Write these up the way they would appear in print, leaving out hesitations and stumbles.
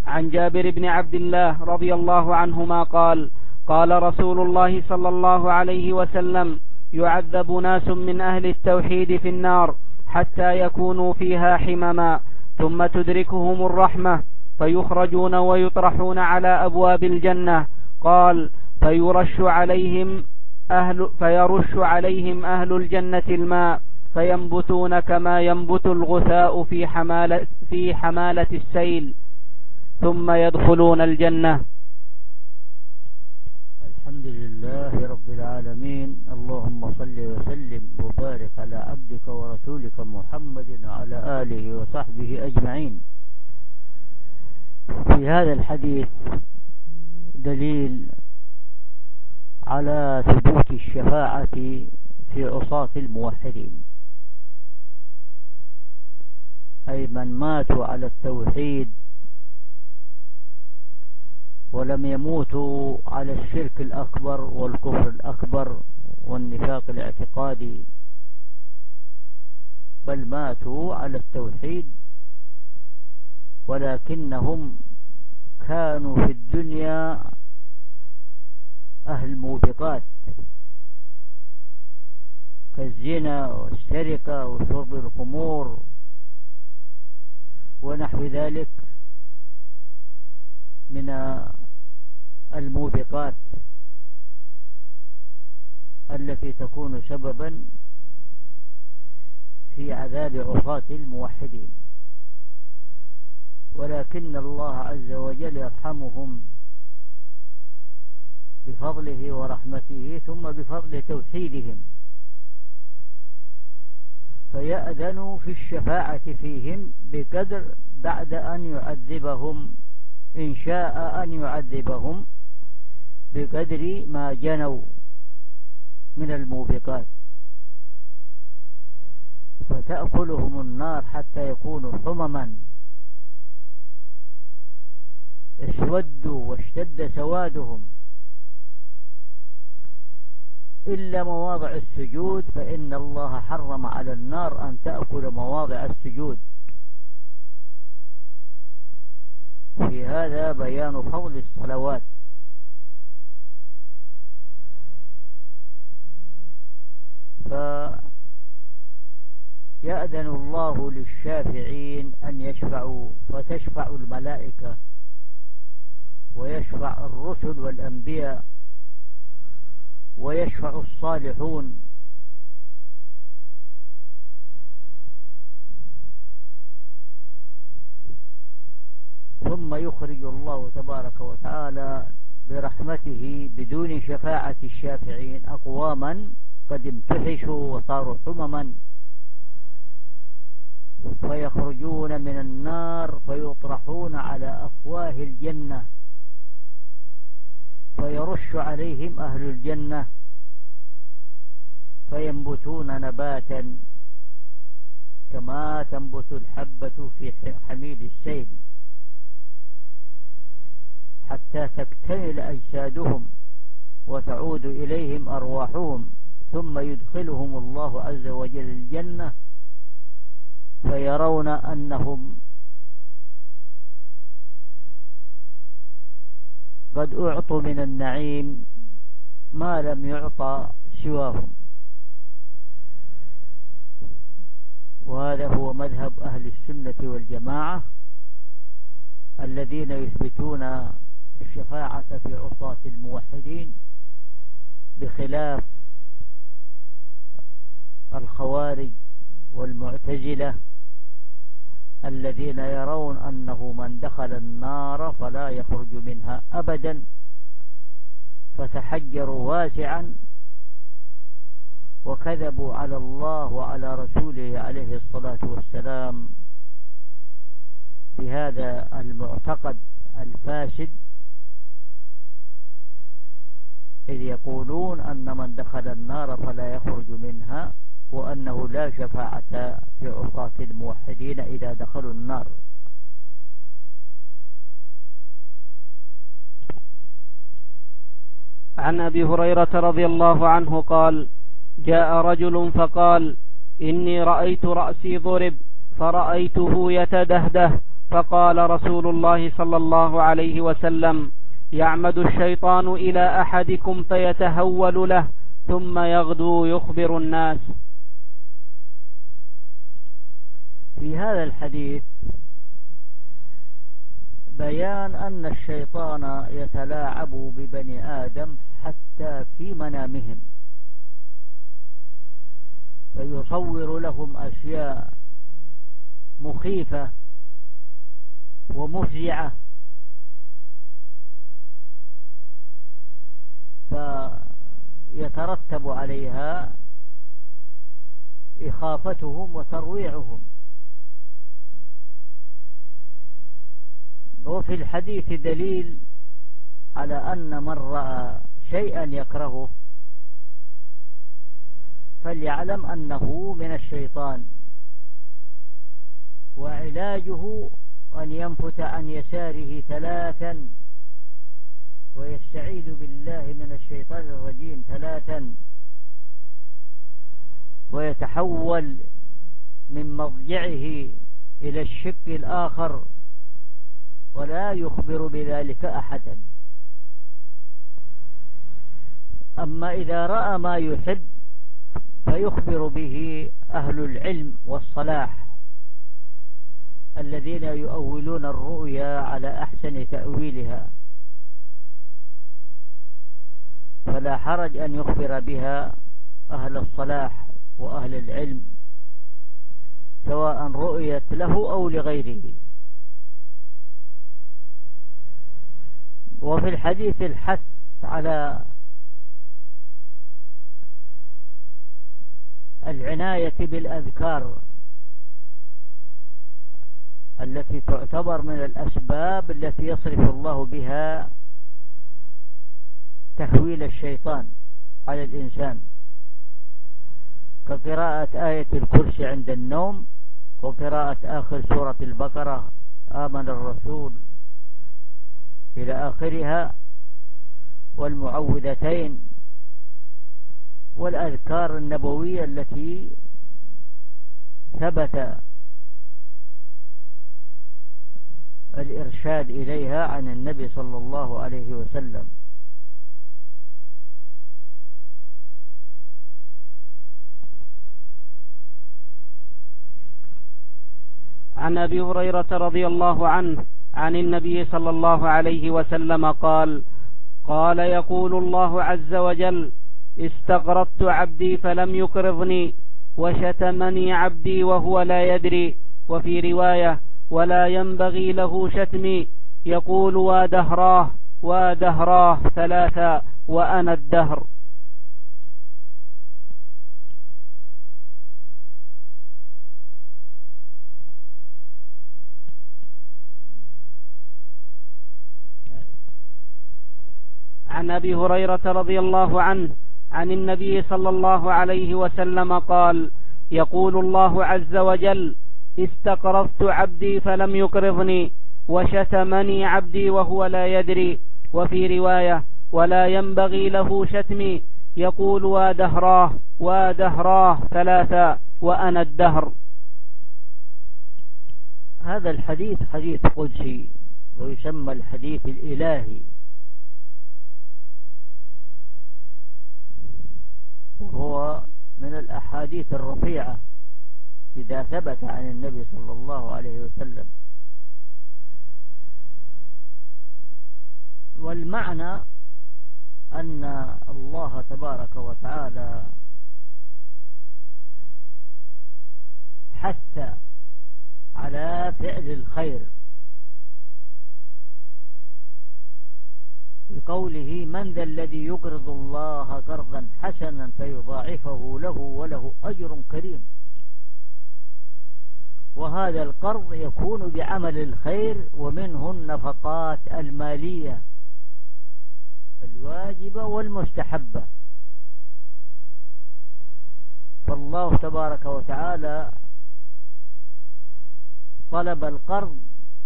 عن جابر بن عبد الله رضي الله عنهما قال: قال رسول الله صلى الله عليه وسلم: يعذب ناس من أهل التوحيد في النار حتى يكونوا فيها حمما، ثم تدركهم الرحمة فيخرجون ويطرحون على أبواب الجنة. قال: فيرش عليهم أهل الجنة الماء فينبتون كما ينبت الغثاء في حمالة السيل، ثم يدخلون الجنة. الحمد لله رب العالمين. اللهم صل وسلم وبارك على عبدك ورسولك محمد وعلى آله وصحبه أجمعين. في هذا الحديث دليل على ثبوت الشفاعة في عصاة الموحدين، أي من ماتوا على التوحيد ولم يموتوا على الشرك الأكبر والكفر الأكبر والنفاق الاعتقادي، بل ماتوا على التوحيد ولكنهم كانوا في الدنيا أهل موبقات كالزنا والسرقة وشرب الخمور ونحو ذلك من الموبقات التي تكون سببا في عذاب عصاة الموحدين، ولكن الله عز وجل يرحمهم بفضله ورحمته ثم بفضل توحيدهم، فيأذن في الشفاعة فيهم بقدر بعد أن يعذبهم إن شاء أن يعذبهم بقدر ما جنوا من الموبقات، فتأكلهم النار حتى يكونوا حمما اسودوا واشتد سوادهم، إلا مواضع السجود فإن الله حرم على النار أن تأكل مواضع السجود. في هذا بيان فضل الصلوات. فيأذن الله للشافعين أن يشفعوا، فتشفع الملائكة ويشفع الرسل والأنبياء ويشفع الصالحون، ثم يخرج الله تبارك وتعالى برحمته بدون شفاعة الشافعين أقواما قد امتحشوا وصاروا حمما، فيخرجون من النار فيطرحون على أفواه الجنة، فيرش عليهم أهل الجنة فينبتون نباتا كما تنبت الحبة في حميل السيل حتى تكتمل أجسادهم وتعود إليهم أرواحهم، ثم يدخلهم الله عز وجل الجنة فيرون أنهم قد أعطوا من النعيم ما لم يعطى سواهم. وهذا هو مذهب أهل السنة والجماعة الذين يثبتون الشفاعة في عصاة الموحدين، بخلاف الخوارج والمعتزلة الذين يرون أنه من دخل النار فلا يخرج منها أبدا، فتحجروا واسعا وكذبوا على الله وعلى رسوله عليه الصلاة والسلام بهذا المعتقد الفاسد، إذ يقولون أن من دخل النار فلا يخرج منها، وأنه لا شفاعة في عصاة الموحدين إذا دخلوا النار. عن أبي هريرة رضي الله عنه قال: جاء رجل فقال: إني رأيت رأسي ضرب فرأيته يتدهده، فقال رسول الله صلى الله عليه وسلم: يعمد الشيطان إلى أحدكم فيتهول له ثم يغدو يخبر الناس. في هذا الحديث بيان أن الشيطان يتلاعب ببني آدم حتى في منامهم، فيصور لهم أشياء مخيفة ومفزعة، فيترتب عليها إخافتهم وترويعهم. وفي الحديث دليل على أن من رأى شيئا يكرهه فليعلم أنه من الشيطان، وعلاجه أن ينفت عن يساره 3 ويستعيذ بالله من الشيطان الرجيم 3 ويتحول من مضجعه إلى الشق الآخر ولا يخبر بذلك أحدا. أما إذا رأى ما يحب فيخبر به أهل العلم والصلاح الذين يؤولون الرؤيا على أحسن تأويلها، فلا حرج أن يخبر بها أهل الصلاح وأهل العلم سواء رؤيت له أو لغيره. وفي الحديث الحث على العناية بالأذكار التي تعتبر من الأسباب التي يصرف الله بها تحويل الشيطان على الإنسان، كقراءة آية الكرسي عند النوم، وقراءة آخر سورة البقرة آمن الرسول إلى آخرها، والمعوذتين، والأذكار النبوية التي ثبت الإرشاد إليها عن النبي صلى الله عليه وسلم. عن أبي هريرة رضي الله عنه عن النبي صلى الله عليه وسلم قال يقول الله عز وجل: استغرضت عبدي فلم يقرضني، وشتمني عبدي وهو لا يدري. وفي رواية: ولا ينبغي له شتمي، يقول: ودهراه ودهراه 3 وأنا الدهر. عن أبي هريرة رضي الله عنه عن النبي صلى الله عليه وسلم يقول الله عز وجل: استقرضت عبدي فلم يقرضني، وشتمني عبدي وهو لا يدري. وفي رواية: ولا ينبغي له شتمي، يقول: ودهراه ودهراه 3 وأنا الدهر. هذا الحديث حديث قدسي، ويسمى الحديث الإلهي، وهو من الأحاديث الرفيعة إذا ثبت عن النبي صلى الله عليه وسلم. والمعنى أن الله تبارك وتعالى حث على فعل الخير بقوله: من ذا الذي يقرض الله قرضا حسنا فيضاعفه له وله أجر كريم. وهذا القرض يكون بعمل الخير، ومنه النفقات المالية الواجبة والمستحبة. فالله تبارك وتعالى طلب القرض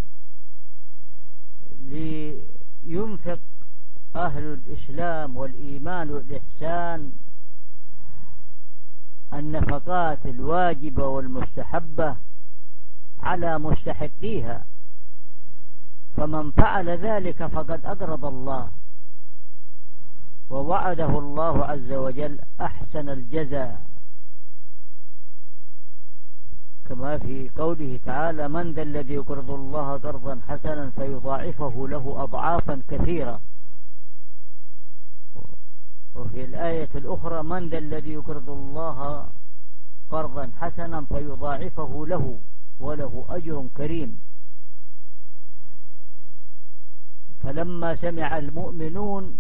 لينفق أهل الإسلام والإيمان والإحسان النفقات الواجبة والمستحبة على مستحقيها فمن فعل ذلك فقد أقرض الله، ووعده الله عز وجل أحسن الجزاء، كما في قوله تعالى: من ذا الذي يقرض الله قرضا حسنا فيضاعفه له أضعافا كثيرة. وفي الآية الأخرى: من ذا الذي يقرض الله قرضا حسنا فيضاعفه له وله أجر كريم. فلما سمع المؤمنون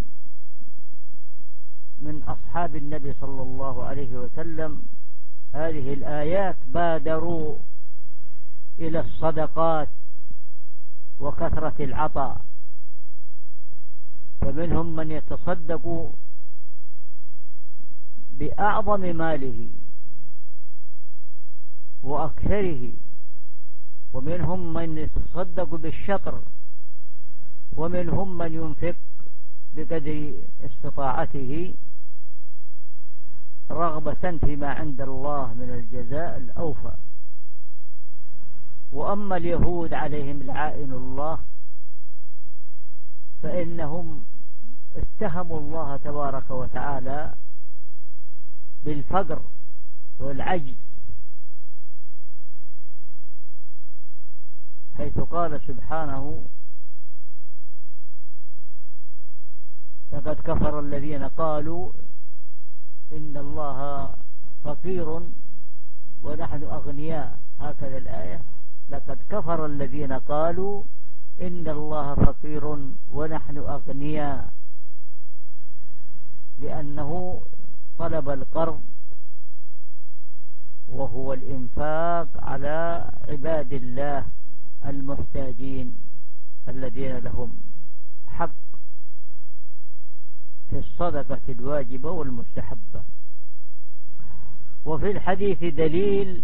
من أصحاب النبي صلى الله عليه وسلم هذه الآيات بادروا إلى الصدقات وكثرة العطاء، فمنهم من يتصدق بأعظم ماله وأكثره، ومنهم من يتصدق بالشطر، ومنهم من ينفق بقدر استطاعته رغبة فيما عند الله من الجزاء الأوفى. وأما اليهود عليهم لعائن الله فإنهم اتهموا الله تبارك وتعالى بالفقر والعجز، حيث قال سبحانه: لقد كفر الذين قالوا إن الله فقير ونحن أغنياء. هكذا الآية: لقد كفر الذين قالوا إن الله فقير ونحن أغنياء، لأنه طلب القرض وهو الإنفاق على عباد الله المحتاجين الذين لهم حق في الصدقة الواجبة والمستحبة. وفي الحديث دليل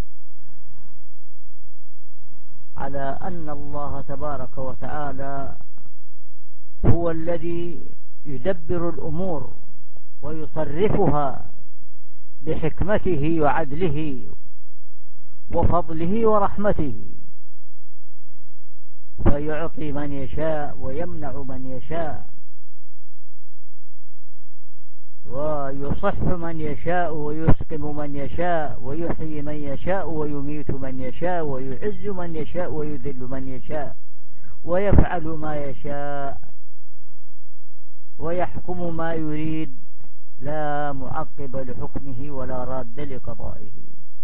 على أن الله تبارك وتعالى هو الذي يدبر الأمور ويصرفها بحكمته وعدله وفضله ورحمته، فيعطي من يشاء ويمنع من يشاء، ويصح من يشاء ويسقم من يشاء، ويحيي من يشاء ويميت من يشاء، ويعز من يشاء ويذل من يشاء، ويفعل ما يشاء ويحكم ما يريد، لا معقب لحكمه ولا راد لقضائه.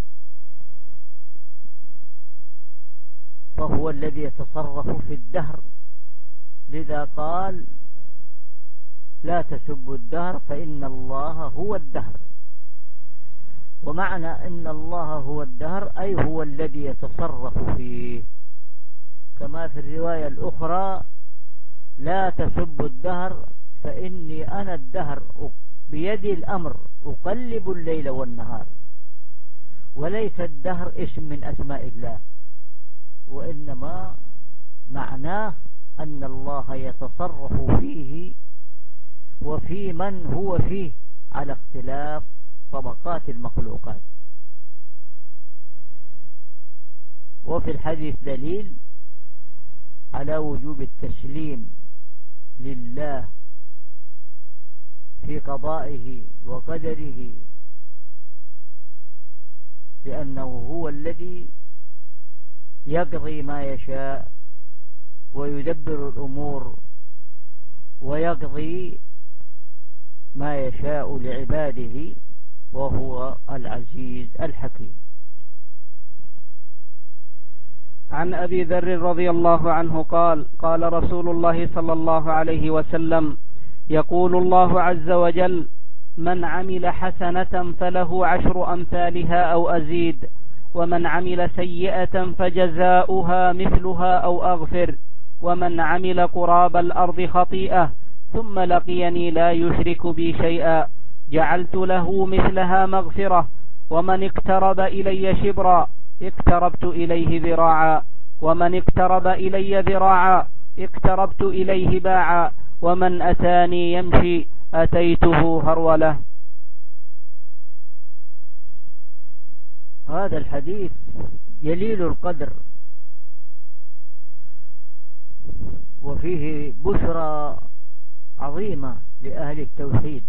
فهو الذي يتصرف في الدهر، لذا قال: لا تسبوا الدهر فإن الله هو الدهر. ومعنى إن الله هو الدهر أي هو الذي يتصرف فيه، كما في الرواية الأخرى: لا تسبوا الدهر فإني أنا الدهر بيدي الأمر أقلب الليل والنهار. وليس الدهر اسم من أسماء الله، وإنما معناه أن الله يتصرف فيه وفي من هو فيه على اختلاف طبقات المخلوقات. وفي الحديث دليل على وجوب التسليم لله في قضائه وقدره، لأنه هو الذي يقضي ما يشاء ويدبر الأمور ويقضي ما يشاء لعباده، وهو العزيز الحكيم. عن أبي ذر رضي الله عنه قال: قال رسول الله صلى الله عليه وسلم: يقول الله عز وجل: من عمل حسنة فله 10 أمثالها أو أزيد، ومن عمل سيئة فجزاؤها مثلها أو أغفر، ومن عمل قراب الأرض خطيئة ثم لقيني لا يشرك بي شيئا جعلت له مثلها مغفرة، ومن اقترب إلي شبرا اقتربت إليه ذراعا، ومن اقترب إلي ذراعا اقتربت إليه باعا، ومن أتاني يمشي أتيته هرولة. هذا الحديث جليل القدر، وفيه بشرى عظيمة لأهل التوحيد،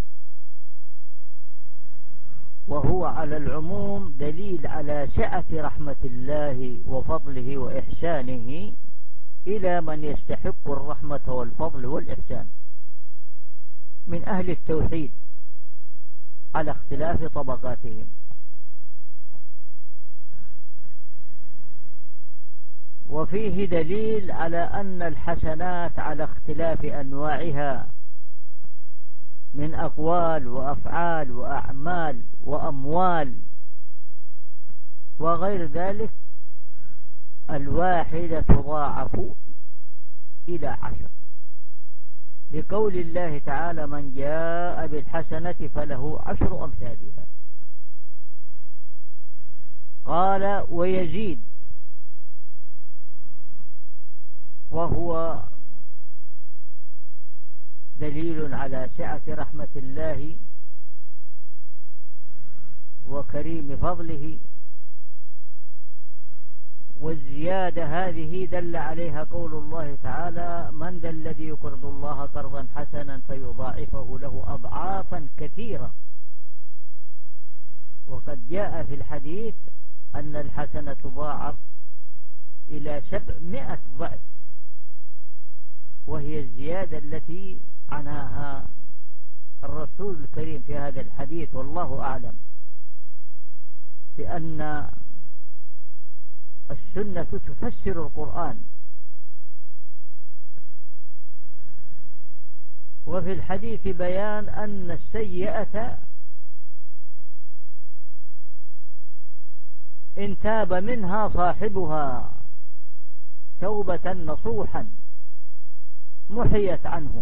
وهو على العموم دليل على سعة رحمة الله وفضله وإحسانه إلى من يستحق الرحمة والفضل والإحسان من أهل التوحيد على اختلاف طبقاتهم. وفيه دليل على أن الحسنات على اختلاف أنواعها من أقوال وأفعال وأعمال وأموال وغير ذلك، الواحدة تضاعف إلى 10، لقول الله تعالى: من جاء بالحسنة فله 10 أمثالها. قال: ويزيد، وهو دليل على سعة رحمة الله وكريم فضله. والزيادة هذه دل عليها قول الله تعالى: من ذا الذي يقرض الله قرضا حسنا فيضاعفه له أضعافا كثيرة. وقد جاء في الحديث أن الحسنة تضاعف إلى 700 ضعف، وهي الزيادة التي عناها الرسول الكريم في هذا الحديث، والله أعلم، لأن السنة تفسر القرآن. وفي الحديث بيان أن السيئة إن تاب منها صاحبها توبة نصوحا محيت عنه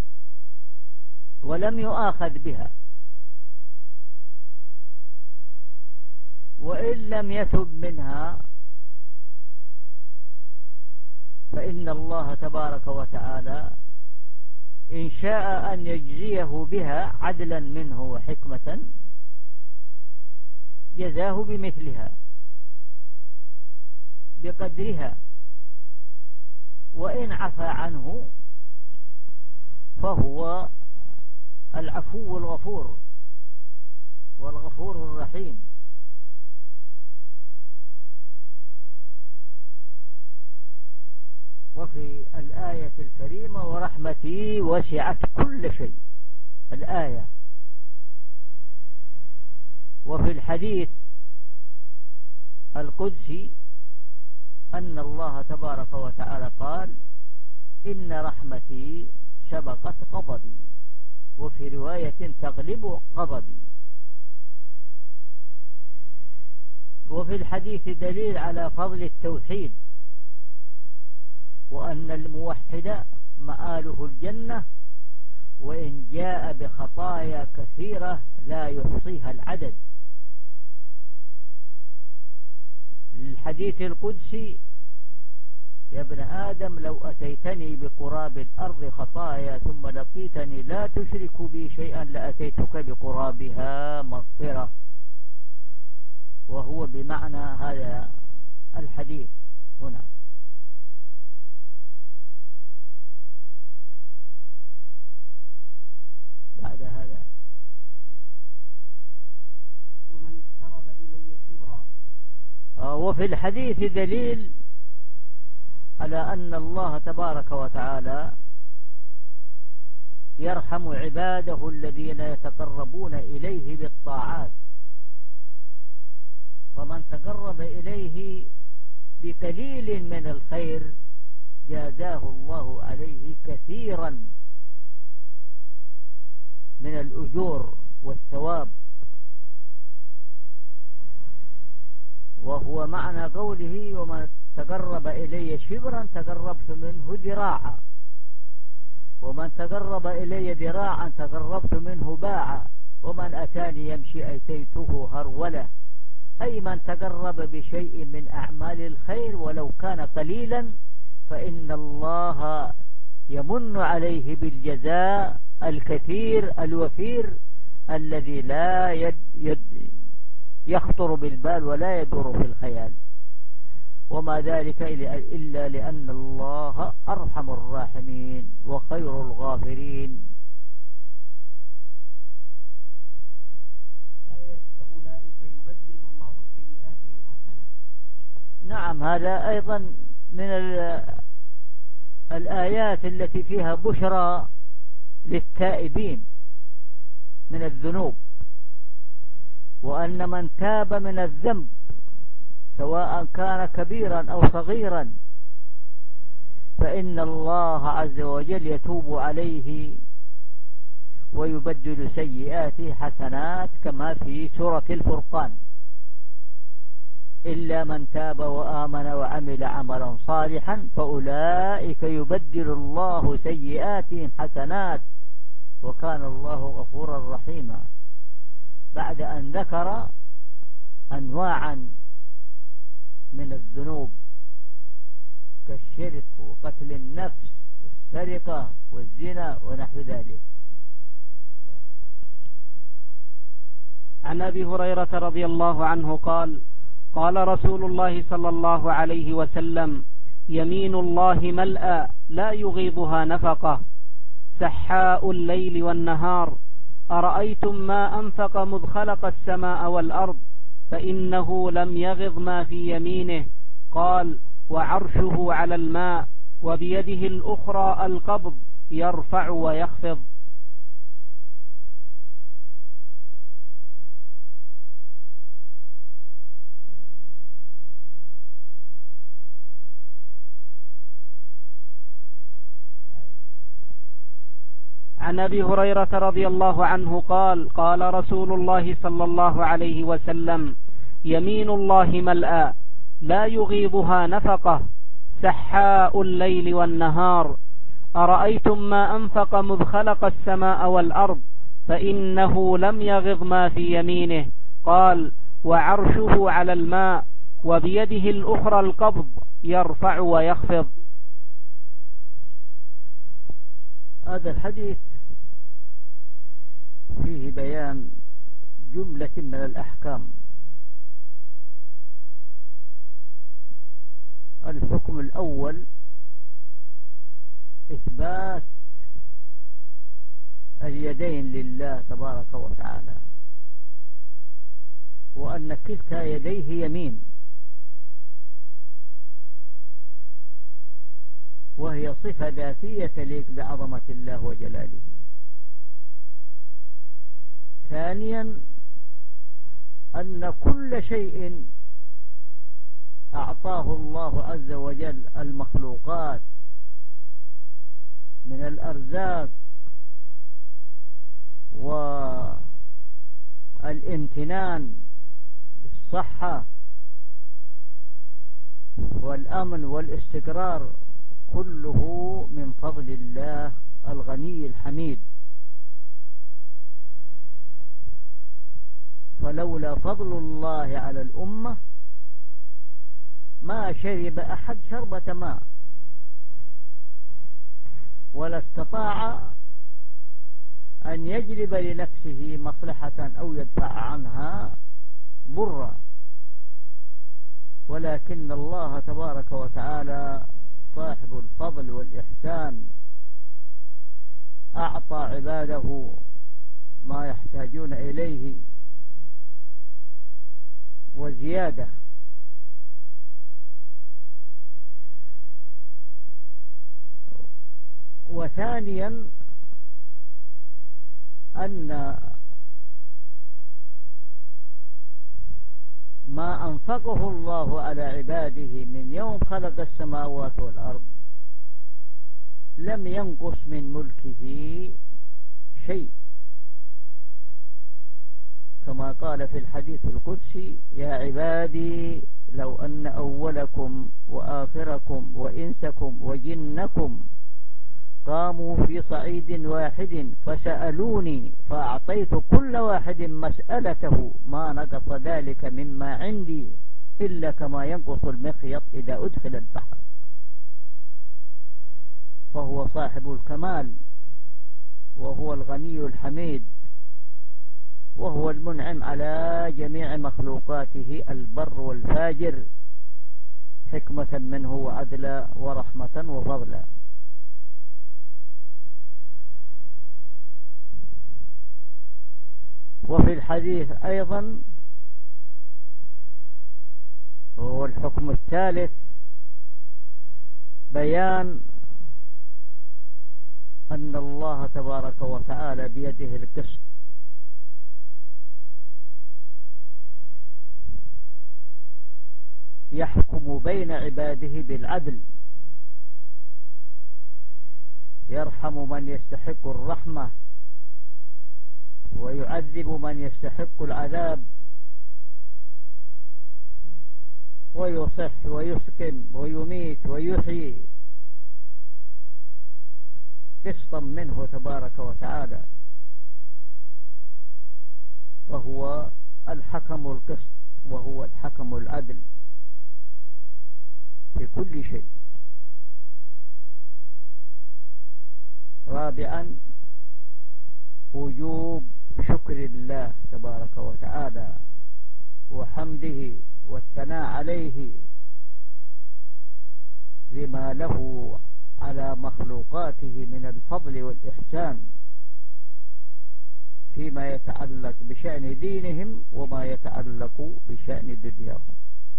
ولم يؤاخذ بها، وإن لم يتب منها فإن الله تبارك وتعالى إن شاء أن يجزيه بها عدلا منه وحكمة جزاه بمثلها بقدرها، وإن عفى عنه فهو العفو الغفور والغفور الرحيم. وفي الآية الكريمة: ورحمتي وسعت كل شيء، الآية. وفي الحديث القدسي أن الله تبارك وتعالى قال: إن رحمتي سبقت غضبي، وفي رواية تغلب غضبي. وفي الحديث دليل على فضل التوحيد، وأن الموحد مآله الجنة، وإن جاء بخطايا كثيرة لا يحصيها العدد. الحديث القدسي: يا ابن آدم لو أتيتني بقراب الأرض خطايا ثم لقيتني لا تشرك بي شيئا لأتيتك بقرابها مغفرة. وهو بمعنى هذا الحديث هنا. بعد هذا: ومن اقترب إلي شبرا. وفي الحديث دليل على أن الله تبارك وتعالى يرحم عباده الذين يتقربون إليه بالطاعات، فمن تقرب إليه بقليل من الخير جازاه الله عليه كثيرا من الأجور والثواب. وهو معنى قوله: ومن تقرب إلي شبرا تقربت منه ذراعا، ومن تقرب إلي ذراعا تقربت منه باعا، ومن أتاني يمشي أتيته هرولة. أي من تقرب بشيء من أعمال الخير ولو كان قليلا فإن الله يمن عليه بالجزاء الكثير الوفير الذي لا يخطر بالبال ولا يدور في الخيال. وما ذلك إلا لأن الله أرحم الراحمين وخير الغافرين. فأولئك يبدل الله سيئاتهم حسنات. نعم، هذا أيضا من الآيات التي فيها بشرى للتائبين من الذنوب، وأن من تاب من الذنب سواء كان كبيرا أو صغيرا فإن الله عز وجل يتوب عليه ويبدل سيئاته حسنات، كما في سورة الفرقان: إلا من تاب وآمن وعمل عملا صالحا فأولئك يبدل الله سيئاتهم حسنات وكان الله غفورا رحيما، بعد أن ذكر أنواعا من الذنوب كالشرك وقتل النفس والسرقة والزنا ونحو ذلك. عن أبي هريرة رضي الله عنه قال: قال رسول الله صلى الله عليه وسلم: يمين الله ملأى لا يغيضها نفقة، سحاء الليل والنهار، أرأيتم ما أنفق مذ خلق السماء والأرض فإنه لم يغض ما في يمينه. قال: وعرشه على الماء وبيده الأخرى القبض يرفع ويخفض. عن أبي هريرة رضي الله عنه قال: قال رسول الله صلى الله عليه وسلم: يمين الله ملأى لا يغيضها نفقة، سحاء الليل والنهار، أرأيتم ما أنفق مذ خلق السماء والأرض فإنه لم يغض ما في يمينه. قال: وعرشه على الماء وبيده الأخرى القبض يرفع ويخفض. هذا الحديث فيه بيان جملة من الأحكام. الحكم الأول إثبات اليدين لله تبارك وتعالى، وأن كلتا يديه يمين، وهي صفة ذاتية تليق بعظمة الله وجلاله. ثانيا أن كل شيء أعطاه الله عز وجل المخلوقات من الأرزاق والامتنان بالصحة والأمن والاستقرار كله من فضل الله الغني الحميد. فلولا فضل الله على الأمة ما شرب أحد شربة ماء ولا استطاع أن يجلب لنفسه مصلحة أو يدفع عنها ضرا، ولكن الله تبارك وتعالى صاحب الفضل والإحسان أعطى عباده ما يحتاجون إليه وزيادة. وثانيا أن ما أنفقه الله على عباده من يوم خلق السماوات والأرض لم ينقص من ملكه شيء، كما قال في الحديث القدسي: يا عبادي لو أن أولكم وآخركم وإنسكم وجنكم قاموا في صعيد واحد فسألوني فأعطيت كل واحد مسألته ما نقص ذلك مما عندي إلا كما ينقص المخيط إذا أدخل البحر. فهو صاحب الكمال، وهو الغني الحميد، وهو المنعم على جميع مخلوقاته البر والفاجر، حكمة منه وعدلا ورحمة وفضلا. وفي الحديث أيضا هو الحكم الثالث بيان أن الله تبارك وتعالى بيده القسط، يحكم بين عباده بالعدل، يرحم من يستحق الرحمة ويعذب من يستحق العذاب، ويصح ويسكن ويميت ويحيي قسطا منه تبارك وتعالى، وهو الحكم القسط وهو الحكم العدل في كل شيء. رابعا وجوب شكر الله تبارك وتعالى وحمده والثناء عليه لما له على مخلوقاته من الفضل والإحسان فيما يتعلق بشأن دينهم وما يتعلق بشأن دنياهم.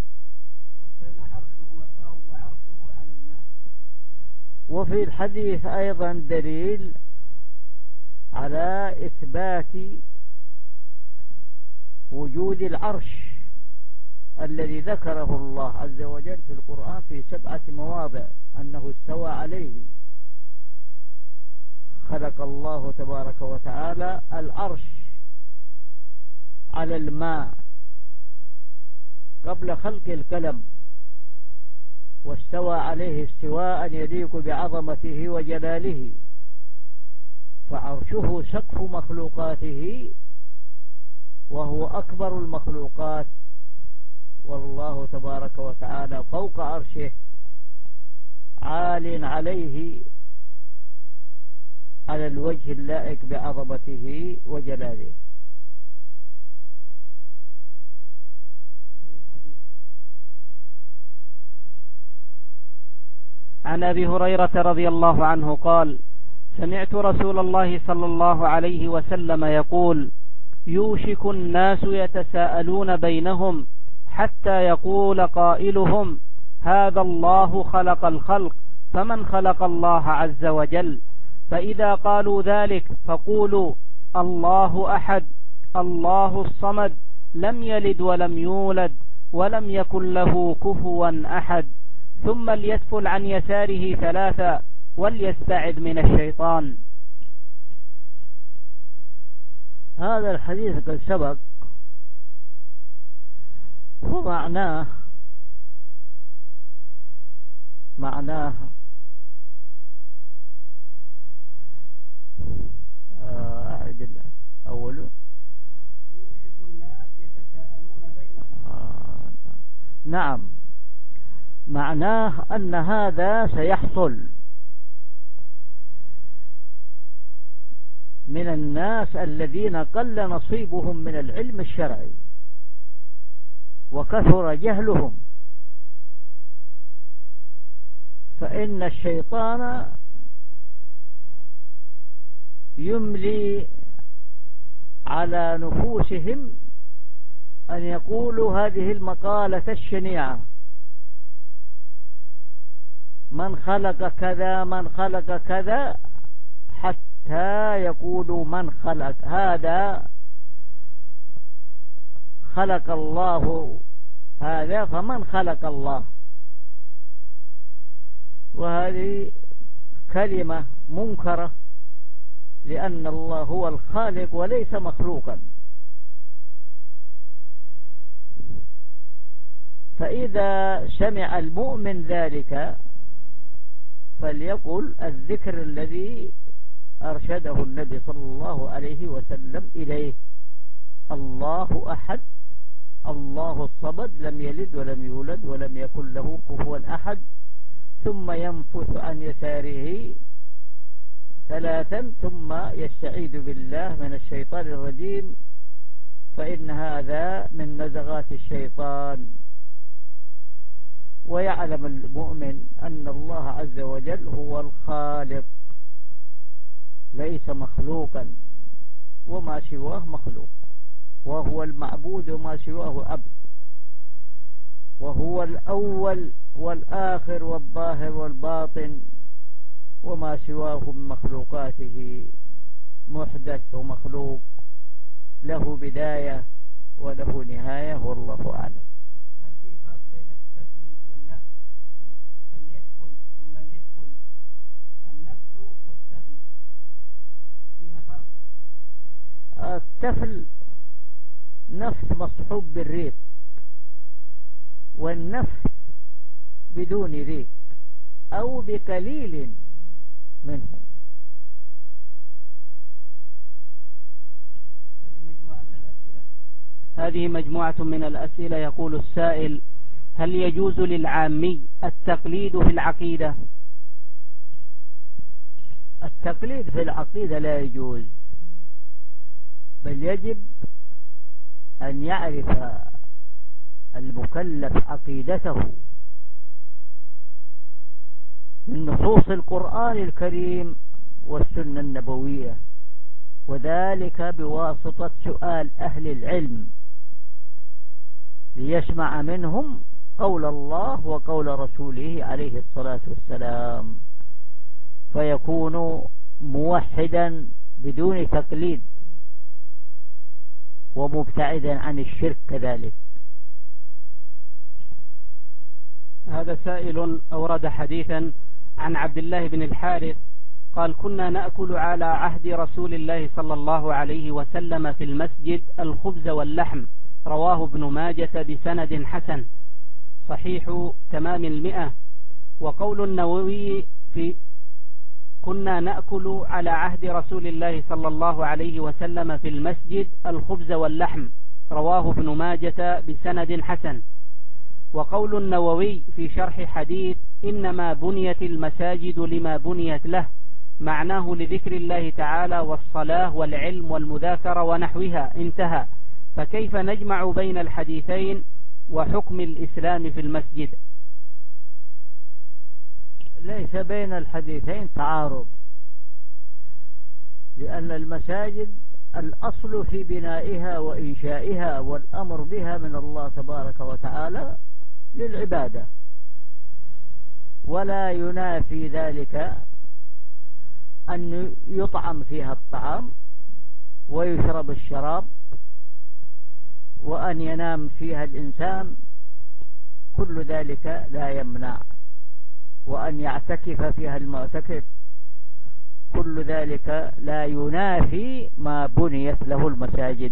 وعرشه على الماء. وفي الحديث أيضا دليل على إثبات وجود العرش الذي ذكره الله عز وجل في القرآن في 7 مواضع أنه استوى عليه. خلق الله تبارك وتعالى العرش على الماء قبل خلق الكلم، واستوى عليه استواء يليق بعظمته وجلاله، فعرشه سقف مخلوقاته وهو أكبر المخلوقات، والله تبارك وتعالى فوق عرشه عال عليه على الوجه اللائق بعظمته وجلاله. عن أبي هريرة رضي الله عنه قال: سمعت رسول الله صلى الله عليه وسلم يقول: يوشك الناس يتساءلون بينهم حتى يقول قائلهم: هذا الله خلق الخلق فمن خلق الله عز وجل؟ فإذا قالوا ذلك فقولوا: الله أحد الله الصمد لم يلد ولم يولد ولم يكن له كفوا أحد، ثم ليتفل عن يساره 3 وليستعذ من الشيطان. هذا الحديث قد سبق، ومعناه أوله يوشك الناس يتساءلون بينهم. نعم، معناه أن هذا سيحصل من الناس الذين قل نصيبهم من العلم الشرعي وكثر جهلهم، فإن الشيطان يملي على نفوسهم أن يقولوا هذه المقالة الشنيعة: من خلق كذا من خلق كذا، حتى يقولوا من خلق هذا، خلق الله هذا فمن خلق الله. وهذه كلمة منكرة، لأن الله هو الخالق وليس مخلوقا. فإذا سمع المؤمن ذلك فليقل الذكر الذي أرشده النبي صلى الله عليه وسلم إليه: الله أحد الله الصمد لم يلد ولم يولد ولم يكن له كفوا أحد، ثم ينفث عن يساره 3 ثم يستعيذ بالله من الشيطان الرجيم، فإن هذا من نزغات الشيطان. ويعلم المؤمن أن الله عز وجل هو الخالق ليس مخلوقا، وما سواه مخلوق. وهو المعبود وما سواه عبد، وهو الأول والآخر والظاهر والباطن، وما سواه من مخلوقاته محدث ومخلوق، له بداية وله نهاية، والله أعلم. هل في فرق بين التفل والنفس؟ فليدخل ثم يدخل النفس والتفل، فيها فرق؟ التفل نفس مصحوب بالريق، والنفس بدون ريق أو بقليل منه. هذه مجموعة من الأسئلة. يقول السائل: هل يجوز للعامي التقليد في العقيدة؟ التقليد في العقيدة لا يجوز، بل يجب أن يعرف المكلف عقيدته من نصوص القرآن الكريم والسنة النبوية، وذلك بواسطة سؤال أهل العلم ليسمع منهم قول الله وقول رسوله عليه الصلاة والسلام، فيكون موحدا بدون تقليد ومبتعدا عن الشرك كذلك. هذا سائل أورد حديثا عن عبد الله بن الحارث قال: كنا نأكل على عهد رسول الله صلى الله عليه وسلم في المسجد الخبز واللحم، رواه ابن ماجة بسند حسن صحيح تمام 100. وقول النووي في كنا نأكل على عهد رسول الله صلى الله عليه وسلم في المسجد الخبز واللحم، رواه ابن ماجة بسند حسن. وقول النووي في شرح حديث إنما بنيت المساجد لما بنيت له، معناه لذكر الله تعالى والصلاة والعلم والمذاكرة ونحوها، انتهى. فكيف نجمع بين الحديثين وحكم الإسلام في المسجد؟ ليس بين الحديثين تعارض، لأن المساجد الأصل في بنائها وإنشائها والأمر بها من الله تبارك وتعالى للعبادة، ولا ينافي ذلك أن يطعم فيها الطعام ويشرب الشراب وأن ينام فيها الإنسان، كل ذلك لا يمنع، وأن يعتكف فيها المعتكف، كل ذلك لا ينافي ما بنيت له المساجد،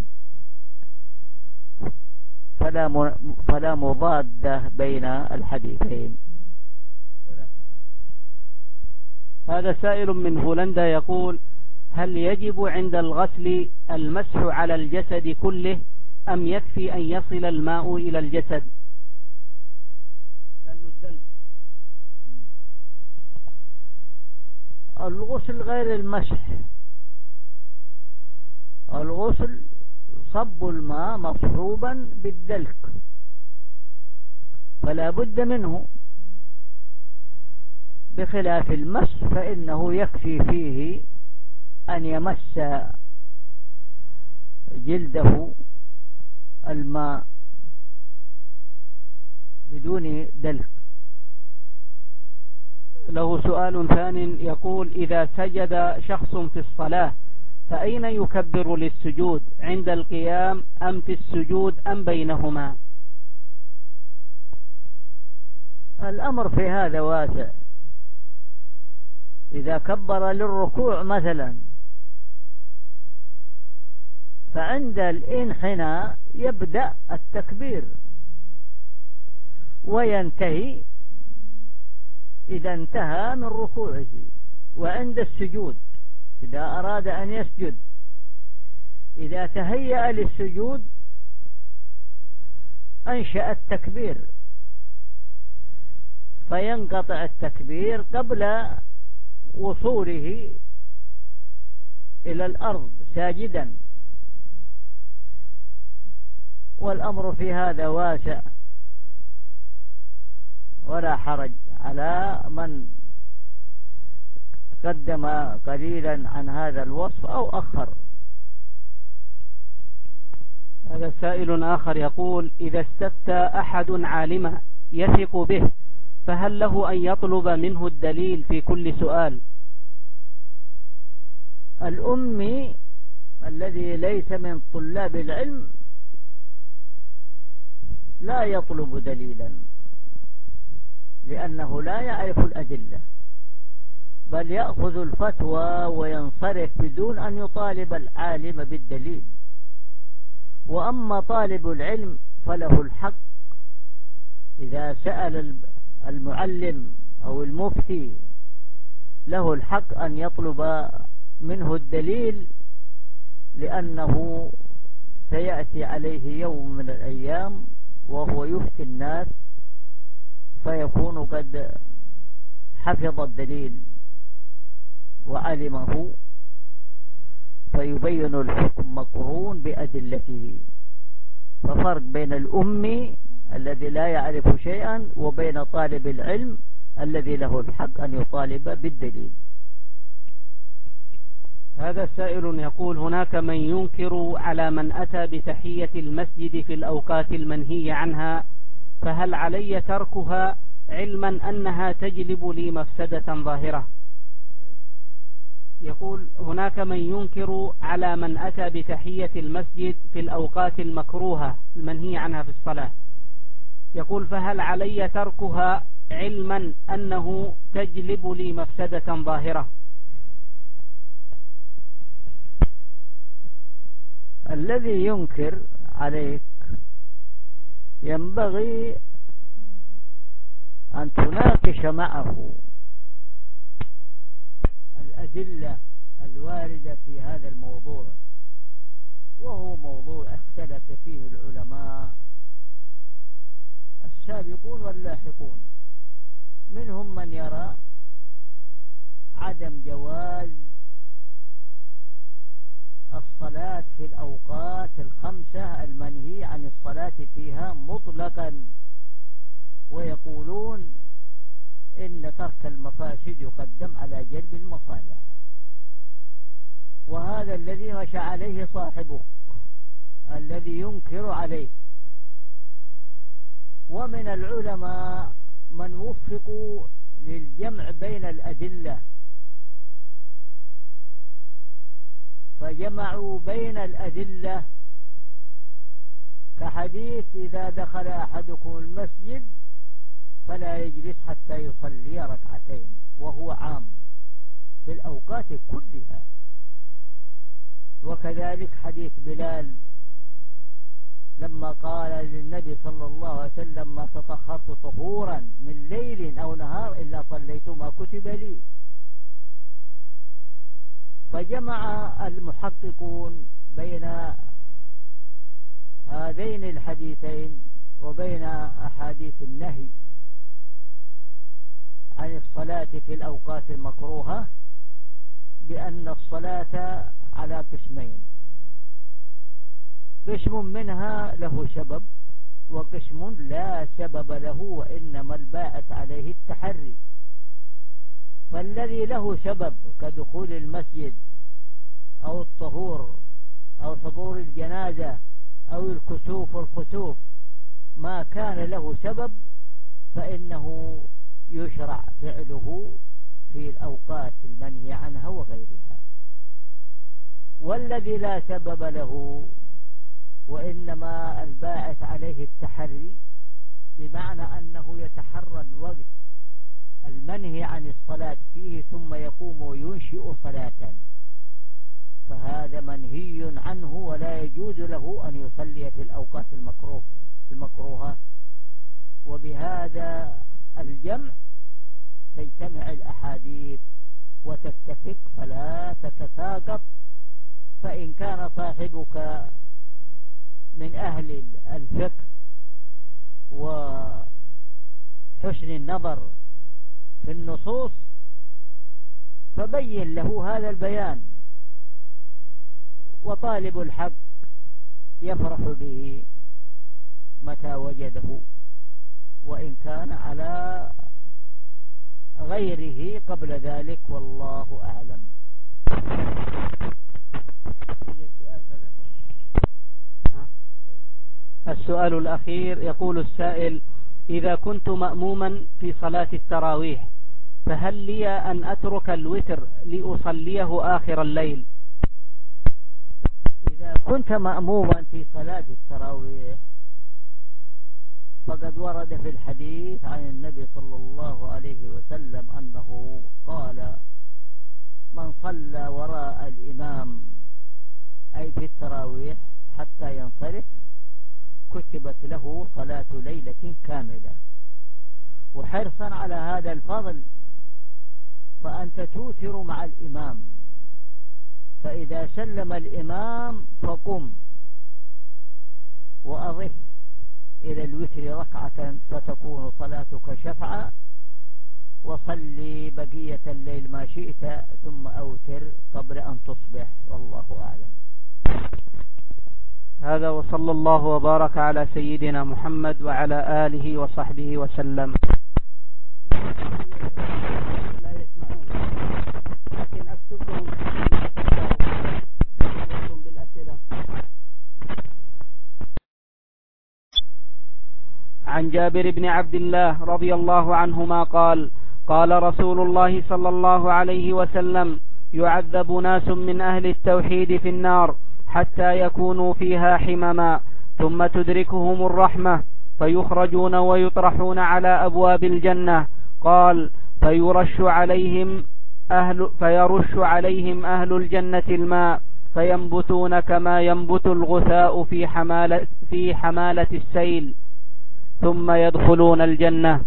فلا مضادة بين الحديثين. هذا سائل من هولندا يقول: هل يجب عند الغسل المسح على الجسد كله أم يكفي أن يصل الماء إلى الجسد؟ الغسل غير المسح، الغسل صب الماء مصحوبا بالدلك، فلا بد منه، بخلاف المس فإنه يكفي فيه أن يمس جلده الماء بدون دلك. له سؤال ثاني يقول: إذا سجد شخص في الصلاة فأين يكبر للسجود، عند القيام أم في السجود أم بينهما؟ الأمر في هذا واسع. إذا كبر للركوع مثلا فعند الانحناء يبدأ التكبير وينتهي إذا انتهى من ركوعه، وعند السجود إذا أراد أن يسجد إذا تهيأ للسجود أنشأ التكبير، فينقطع التكبير قبل وصوله إلى الأرض ساجدا، والأمر في هذا واسع ولا حرج على من قدم قليلا عن هذا الوصف أو أخر. هذا سائل آخر يقول: إذا استفتى أحد عالما يثق به فهل له أن يطلب منه الدليل في كل سؤال؟ الأمي الذي ليس من طلاب العلم لا يطلب دليلا، لأنه لا يعرف الأدلة، بل يأخذ الفتوى وينصرف بدون أن يطالب العالم بالدليل. وأما طالب العلم فله الحق إذا سأل المعلم أو المفتي، له الحق أن يطلب منه الدليل، لأنه سيأتي عليه يوم من الأيام وهو يفتي الناس فيكون قد حفظ الدليل وعلمه، فيبين الحكم مقرون بأدلته. ففرق بين الأمي الذي لا يعرف شيئا وبين طالب العلم الذي له الحق أن يطالب بالدليل. هذا سائل يقول: هناك من ينكر على من أتى بتحية المسجد في الأوقات المنهي عنها، فهل علي تركها علما أنها تجلب لي مفسدة ظاهرة؟ يقول: هناك من ينكر على من أتى بتحية المسجد في الأوقات المكروهة المنهي عنها في الصلاة، يقول: فهل علي تركها علما أنه تجلب لي مفسدة ظاهرة؟ الذي ينكر عليك ينبغي أن تناقش معه الأدلة الواردة في هذا الموضوع، وهو موضوع اختلف فيه العلماء السابقون واللاحقون. منهم من يرى عدم جواز الصلاة في الأوقات الخمسة المنهي عن الصلاة فيها مطلقا، ويقولون إن ترك المفاسد يقدم على جلب المصالح، وهذا الذي مشى عليه صاحبك الذي ينكر عليه. ومن العلماء من وفقوا للجمع بين الأدلة، فجمعوا بين الأدلة كحديث: إذا دخل أحدكم المسجد فلا يجلس حتى يصلي ركعتين، وهو عام في الأوقات كلها. وكذلك حديث بلال لما قال للنبي صلى الله عليه وسلم: ما تطهرت طهورا من ليل أو نهار إلا صليت ما كتب لي. فجمع المحققون بين هذين الحديثين وبين أحاديث النهي عن الصلاة في الأوقات المكروهة بأن الصلاة على قسمين: قسم منها له سبب، وقسم لا سبب له، وإنما الباعث عليه التحري. فالذي له سبب كدخول المسجد أو الطهور أو حضور الجنازة أو الكسوف والخسوف، ما كان له سبب فإنه يشرع فعله في الأوقات المنهي عنها وغيرها. والذي لا سبب له وإنما الباعث عليه التحري، بمعنى أنه يتحرى الوقت المنهي عن الصلاة فيه ثم يقوم وينشئ صلاة، فهذا منهي عنه ولا يجوز له أن يصلي في الأوقات المكروهة. وبهذا الجمع تجتمع الأحاديث وتتفق فلا تتساقط. فإن كان صاحبك من أهل الفقه وحسن النظر في النصوص فبين له هذا البيان، وطالب الحق يفرح به متى وجده، وإن كان على غيره قبل ذلك، والله أعلم. السؤال الأخير، يقول السائل: إذا كنت مأموما في صلاة التراويح فهل لي أن أترك الوتر لأصليه آخر الليل؟ إذا كنت مأموما في صلاة التراويح فقد ورد في الحديث عن النبي صلى الله عليه وسلم أنه قال: من صلى وراء الإمام أي في التراويح حتى ينصرف كتبت له صلاة ليلة كاملة. وحرصا على هذا الفضل فأنت توتر مع الإمام، فإذا سلم الإمام فقم وأضف إلى الوتر ركعة فتكون صلاتك شفعا، وصلي بقية الليل ما شئت ثم أوتر قبل أن تصبح، والله أعلم. هذا، وصلى الله وبارك على سيدنا محمد وعلى آله وصحبه وسلم. لا يسمعون، لكن أكتب لهم بالأسئلة. عن جابر بن عبد الله رضي الله عنهما قال: قال رسول الله صلى الله عليه وسلم: يعذب ناس من أهل التوحيد في النار حتى يكونوا فيها حمما، ثم تدركهم الرحمة فيخرجون ويطرحون على أبواب الجنة. قال: فيرش عليهم أهل الجنة الماء فينبتون كما ينبت الغثاء في حمالة السيل، ثم يدخلون الجنة.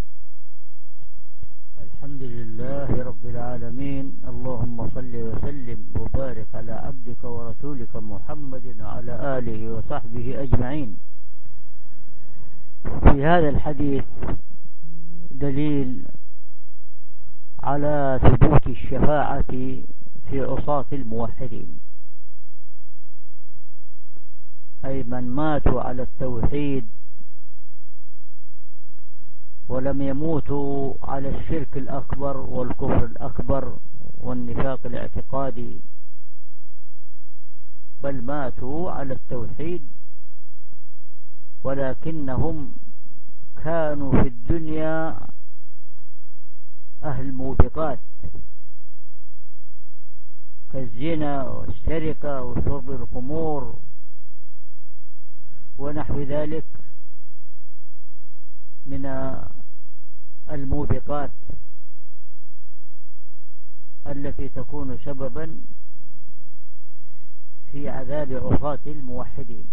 الحمد لله رب العالمين، اللهم صل وسلم وبارك على عبدك ورسولك محمد وعلى آله وصحبه أجمعين. في هذا الحديث دليل على ثبوت الشفاعة في عصاة الموحدين، أي من ماتوا على التوحيد ولم يموتوا على الشرك الأكبر والكفر الأكبر والنفاق الاعتقادي، بل ماتوا على التوحيد ولكنهم كانوا في الدنيا أهل موبقات كالزنا والسرقة وشرب الخمور ونحو ذلك من الموبقات التي تكون سببا في عذاب عصاة الموحدين،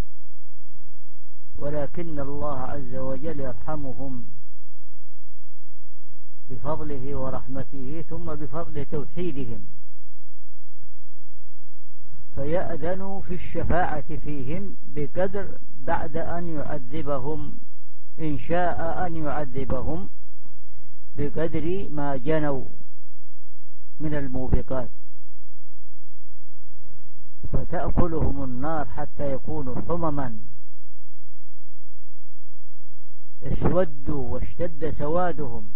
ولكن الله عز وجل يرحمهم بفضله ورحمته ثم بفضل توحيدهم، فيأذن في الشفاعة فيهم بقدر بعد أن يعذبهم، إن شاء أن يعذبهم بقدر ما جنوا من الموبقات، فتأكلهم النار حتى يكونوا حمما اسودوا واشتد سوادهم،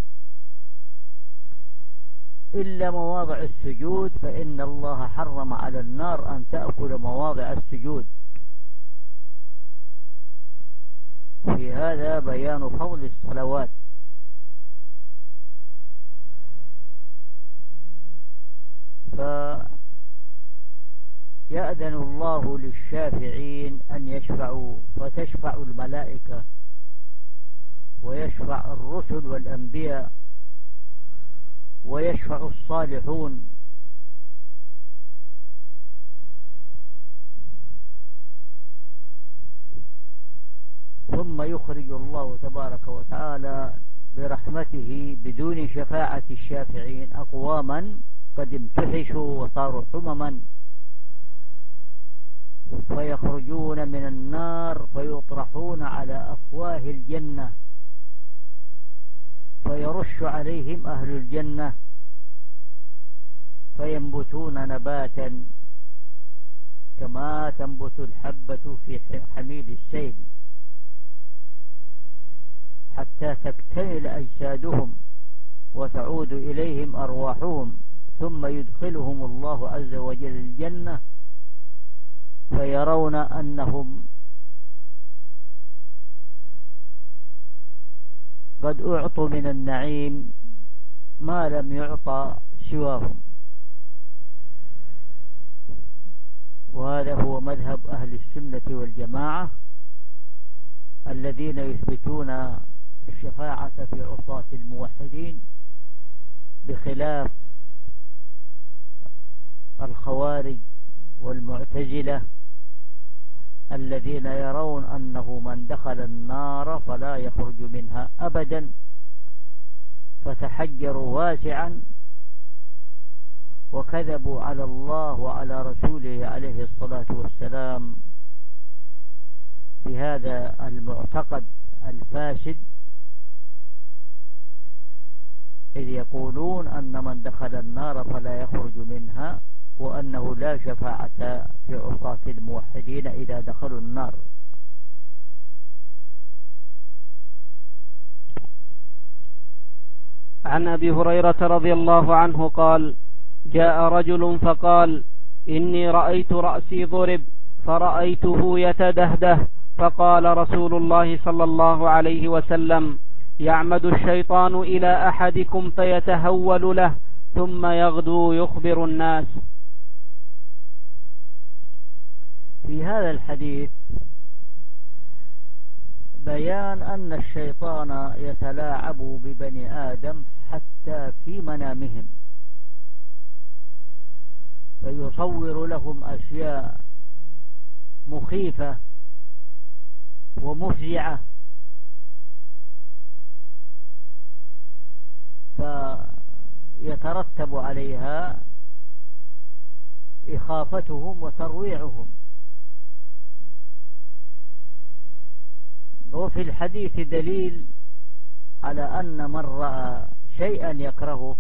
إلا مواضع السجود فإن الله حرم على النار أن تأكل مواضع السجود. في هذا بيان فضل الصلوات. فيأذن الله للشافعين أن يشفعوا، فتشفع الملائكة ويشفع الرسل والأنبياء ويشفع الصالحون، ثم يخرج الله تبارك وتعالى برحمته بدون شفاعة الشافعين أقواما قد امتحشوا وصاروا حمما، فيخرجون من النار فيطرحون على أفواه الجنة، فيرش عليهم أهل الجنة فينبتون نباتا كما تنبت الحبة في حميل السيل حتى تكتمل أجسادهم وتعود إليهم أرواحهم، ثم يدخلهم الله عز وجل الجنة فيرون أنهم قد أعطوا من النعيم ما لم يعطى سواهم، وهذا هو مذهب أهل السنة والجماعة الذين يثبتون الشفاعة في عصاة الموحدين، بخلاف الخوارج والمعتزلة الذين يرون أنه من دخل النار فلا يخرج منها أبدا، فتحجروا واسعا وكذبوا على الله وعلى رسوله عليه الصلاة والسلام بهذا المعتقد الفاسد، إذ يقولون أن من دخل النار فلا يخرج منها، وأنه لا شفاعة في عصاة الموحدين إذا دخلوا النار. عن أبي هريرة رضي الله عنه قال: جاء رجل فقال: إني رأيت رأسي ضرب فرأيته يتدهده، فقال رسول الله صلى الله عليه وسلم: يعمد الشيطان إلى أحدكم فيتهول له ثم يغدو يخبر الناس. في هذا الحديث بيان أن الشيطان يتلاعب ببني آدم حتى في منامهم، فيصور لهم أشياء مخيفة ومفزعة، فيترتب عليها إخافتهم وترويعهم. وفي الحديث دليل على أن من رأى شيئا يكرهه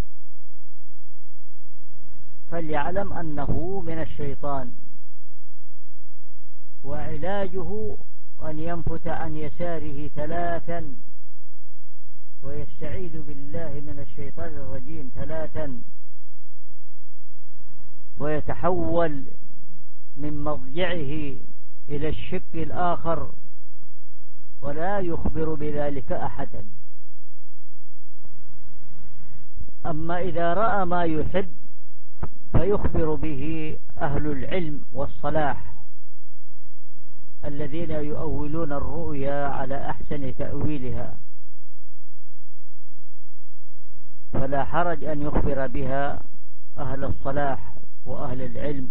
فليعلم أنه من الشيطان، وعلاجه أن ينفت عن يساره 3 ويستعيذ بالله من الشيطان الرجيم 3، ويتحول من مضجعه إلى الشق الآخر ولا يخبر بذلك أحدا. أما إذا رأى ما يحب فيخبر به أهل العلم والصلاح الذين يؤولون الرؤيا على أحسن تأويلها، فلا حرج أن يخبر بها أهل الصلاح وأهل العلم،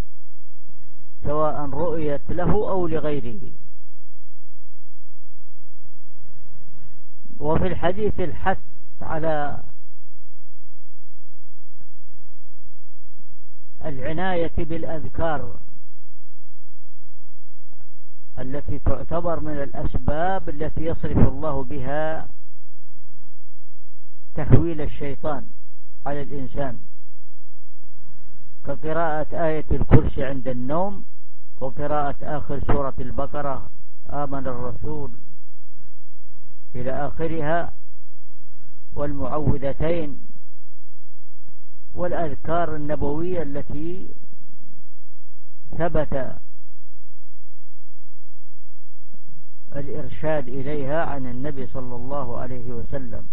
سواء رؤيت له أو لغيره. وفي الحديث الحث على العناية بالأذكار التي تعتبر من الأسباب التي يصرف الله بها تهويل الشيطان على الإنسان، كقراءة آية الكرسي عند النوم، وقراءة آخر سورة البقرة آمن الرسول إلى آخرها، والمعوذتين، والأذكار النبوية التي ثبت الإرشاد إليها عن النبي صلى الله عليه وسلم.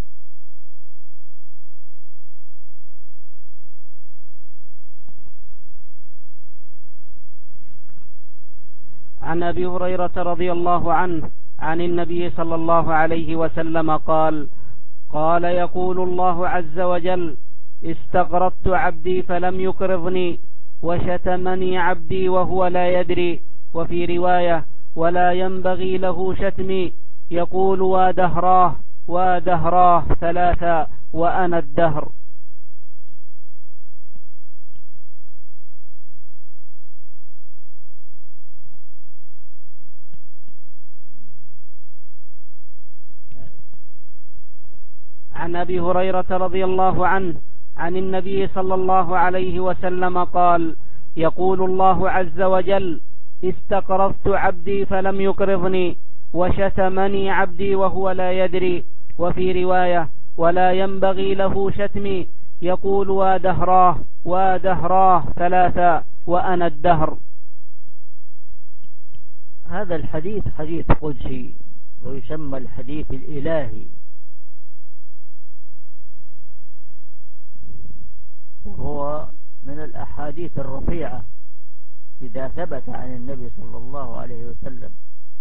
عن أبي هريرة رضي الله عنه عن النبي صلى الله عليه وسلم قال: يقول الله عز وجل: استغرضت عبدي فلم يقرضني، وشتمني عبدي وهو لا يدري. وفي رواية: ولا ينبغي له شتمي، يقول: ودهراه ودهراه 3 وأنا الدهر. عن أبي هريرة رضي الله عنه عن النبي صلى الله عليه وسلم قال: يقول الله عز وجل: استقرضت عبدي فلم يقرضني، وشتمني عبدي وهو لا يدري. وفي رواية: ولا ينبغي له شتمي، يقول: ودهراه ودهراه 3 وأنا الدهر. هذا الحديث حديث قدسي، ويسمى الحديث الإلهي، وهو من الأحاديث الرفيعة إذا ثبت عن النبي صلى الله عليه وسلم.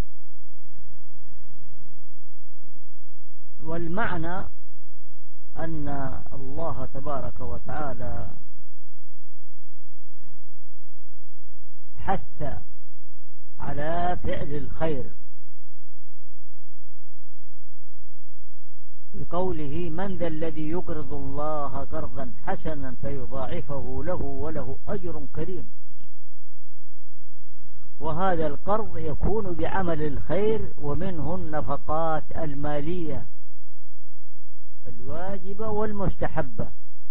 والمعنى أن الله تبارك وتعالى حث على فعل الخير بقوله: من ذا الذي يقرض الله قرضا حسنا فيضاعفه له وله أجر كريم. وهذا القرض يكون بعمل الخير، ومنه النفقات المالية الواجبة والمستحبة.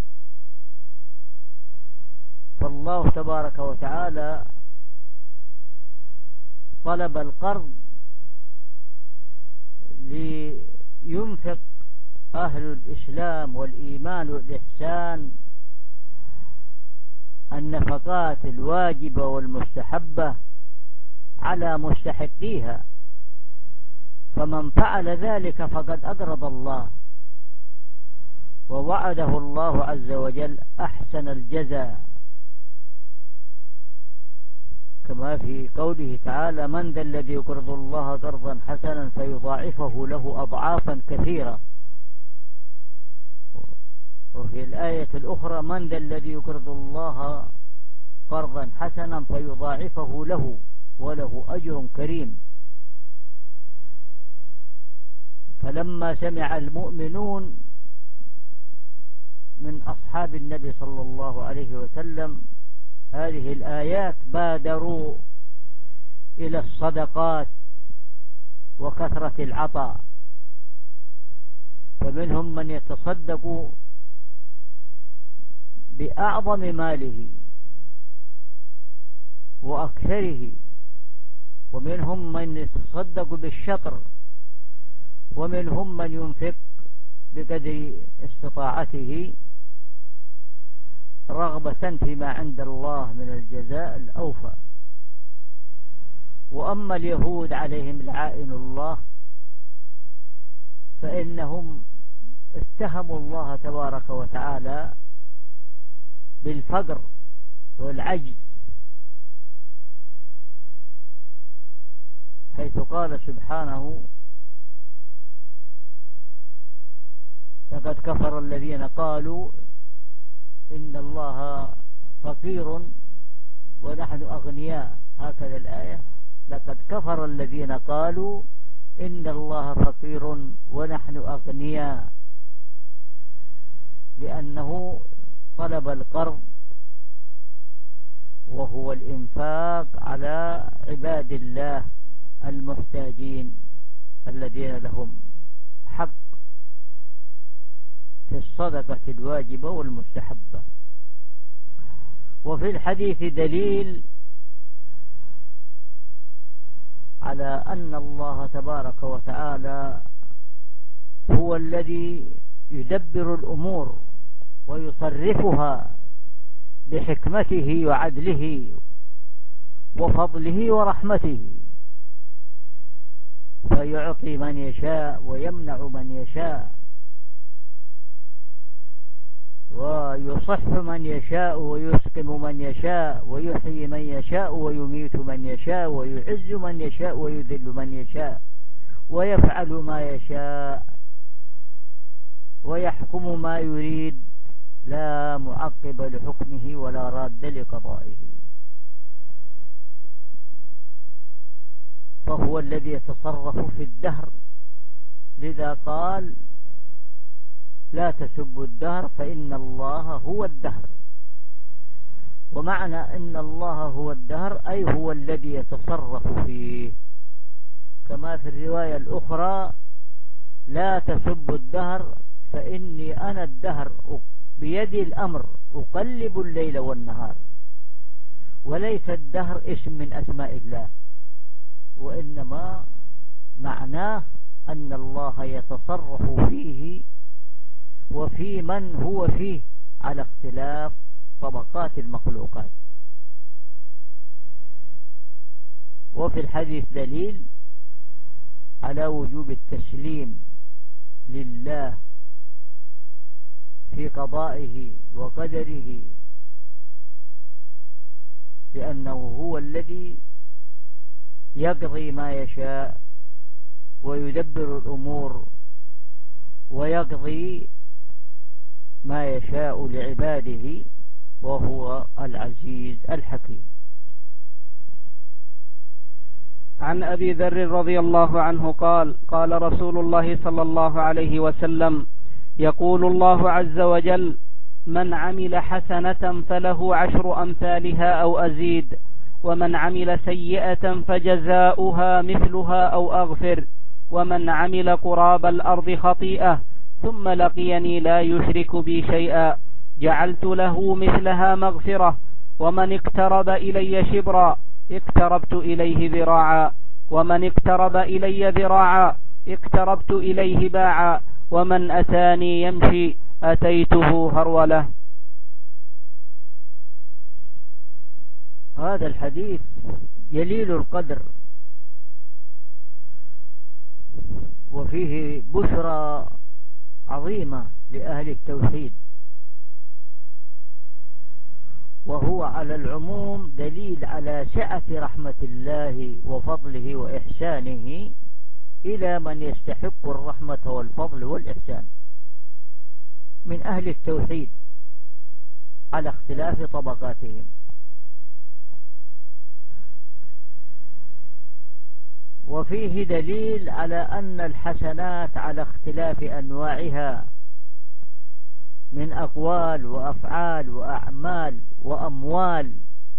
فالله تبارك وتعالى طلب القرض لينفق أهل الإسلام والإيمان والإحسان النفقات الواجبة والمستحبة على مستحقيها، فمن فعل ذلك فقد أقرض الله، ووعده الله عز وجل أحسن الجزاء، كما في قوله تعالى: من ذا الذي يقرض الله قرضا حسنا فيضاعفه له أضعافا كثيرة. وفي الآية الأخرى: من ذا الذي يقرض الله قرضا حسنا فيضاعفه له وله أجر كريم. فلما سمع المؤمنون من أصحاب النبي صلى الله عليه وسلم هذه الآيات بادروا إلى الصدقات وكثرة العطاء، فمنهم من يتصدق بأعظم ماله وأكثره، ومنهم من يتصدق بالشطر، ومنهم من ينفق بقدر استطاعته رغبة فيما عند الله من الجزاء الأوفى. وأما اليهود عليهم لعائن الله فإنهم اتهموا الله تبارك وتعالى بالفقر والعجز، حيث قال سبحانه: لقد كفر الذين قالوا إن الله فقير ونحن أغنياء. هكذا الآية: لقد كفر الذين قالوا إن الله فقير ونحن أغنياء، لأنه طلب القرض وهو الإنفاق على عباد الله المحتاجين الذين لهم حق في الصدقة الواجبة والمستحبة. وفي الحديث دليل على أن الله تبارك وتعالى هو الذي يدبر الأمور ويصرفها بحكمته وعدله وفضله ورحمته، فيعطي من يشاء ويمنع من يشاء، ويصح من يشاء ويسقم من يشاء، ويحيي من يشاء ويميت من يشاء، ويعز من يشاء ويذل من يشاء، ويفعل ما يشاء ويحكم ما يريد، لا معقب لحكمه ولا راد لقضائه. فهو الذي يتصرف في الدهر، لذا قال: لا تسبوا الدهر فإن الله هو الدهر. ومعنى إن الله هو الدهر أي هو الذي يتصرف فيه، كما في الرواية الأخرى: لا تسبوا الدهر فإني أنا الدهر بيدي الأمر أقلب الليل والنهار. وليس الدهر اسم من أسماء الله، وإنما معناه أن الله يتصرف فيه وفي من هو فيه على اختلاف طبقات المخلوقات. وفي الحديث دليل على وجوب التسليم لله في قضائه وقدره، لأنه هو الذي يقضي ما يشاء ويدبر الأمور ويقضي ما يشاء لعباده، وهو العزيز الحكيم. عن أبي ذر رضي الله عنه قال: قال رسول الله صلى الله عليه وسلم: يقول الله عز وجل: من عمل حسنة فله 10 أمثالها أو أزيد، ومن عمل سيئة فجزاؤها مثلها أو أغفر، ومن عمل قراب الأرض خطيئة ثم لقيني لا يشرك بي شيئا جعلت له مثلها مغفرة، ومن اقترب إلي شبرا اقتربت إليه ذراعا، ومن اقترب إلي ذراعا اقتربت إليه باعا، ومن أتاني يمشي أتيته هرولة. هذا الحديث جليل القدر، وفيه بشرى عظيمة لأهل التوحيد، وهو على العموم دليل على سعة رحمة الله وفضله وإحسانه إلى من يستحق الرحمة والفضل والإحسان من أهل التوحيد على اختلاف طبقاتهم. وفيه دليل على أن الحسنات على اختلاف أنواعها من أقوال وأفعال وأعمال وأموال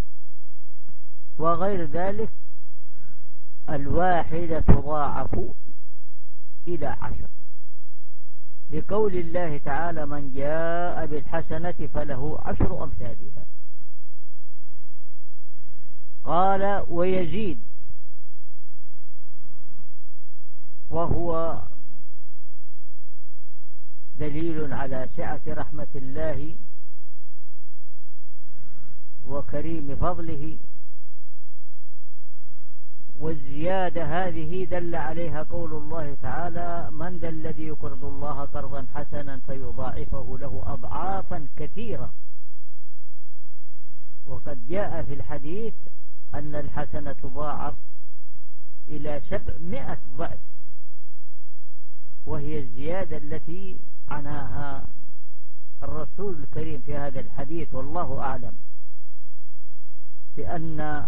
وغير ذلك، الواحدة تضاعف إلى 10، لقول الله تعالى: من جاء بالحسنة فله 10 أمثالها. قال: ويزيد، وهو دليل على سعة رحمة الله وكريم فضله. والزيادة هذه دل عليها قول الله تعالى: من ذا الذي يقرض الله قرضا حسنا فيضاعفه له أضعافا كثيرة. وقد جاء في الحديث أن الحسنة تضاعف إلى 700 ضعف، وهي الزيادة التي عناها الرسول الكريم في هذا الحديث، والله أعلم، لأن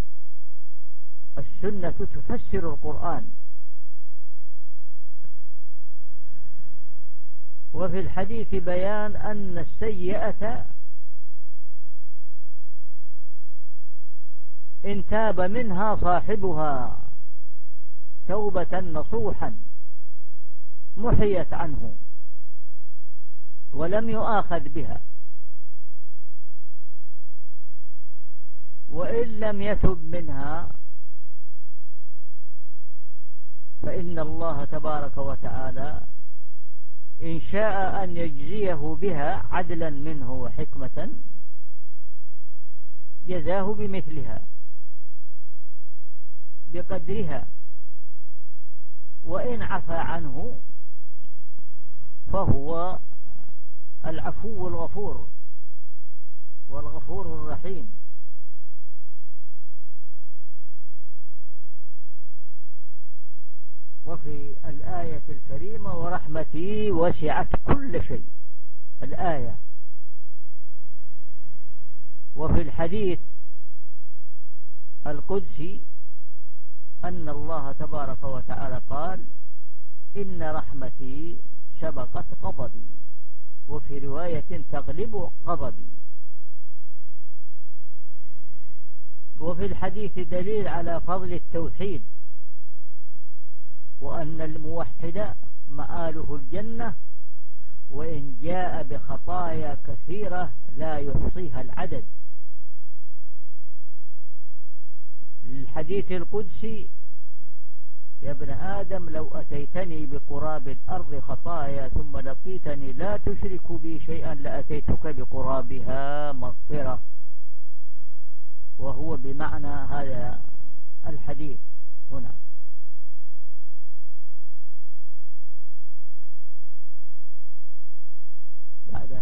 السنة تفسر القرآن. وفي الحديث بيان أن السيئة إن تاب منها صاحبها توبة نصوحا محيت عنه ولم يؤاخذ بها، وإن لم يتب منها فإن الله تبارك وتعالى إن شاء أن يجزيه بها عدلا منه وحكمة جزاه بمثلها بقدرها، وإن عفى عنه فهو العفو الغفور والغفور الرحيم. وفي الآية الكريمة: ورحمتي وسعت كل شيء، الآية. وفي الحديث القدسي أن الله تبارك وتعالى قال: إن رحمتي سبقت غضبي، وفي رواية تغلب غضبي. وفي الحديث دليل على فضل التوحيد، وأن الموحد مآله الجنة، وإن جاء بخطايا كثيرة لا يحصيها العدد. الحديث القدسي: يا ابن آدم لو أتيتني بقراب الأرض خطايا ثم لقيتني لا تشرك بي شيئا لأتيتك بقرابها مغفرة. وهو بمعنى هذا الحديث هنا. بعد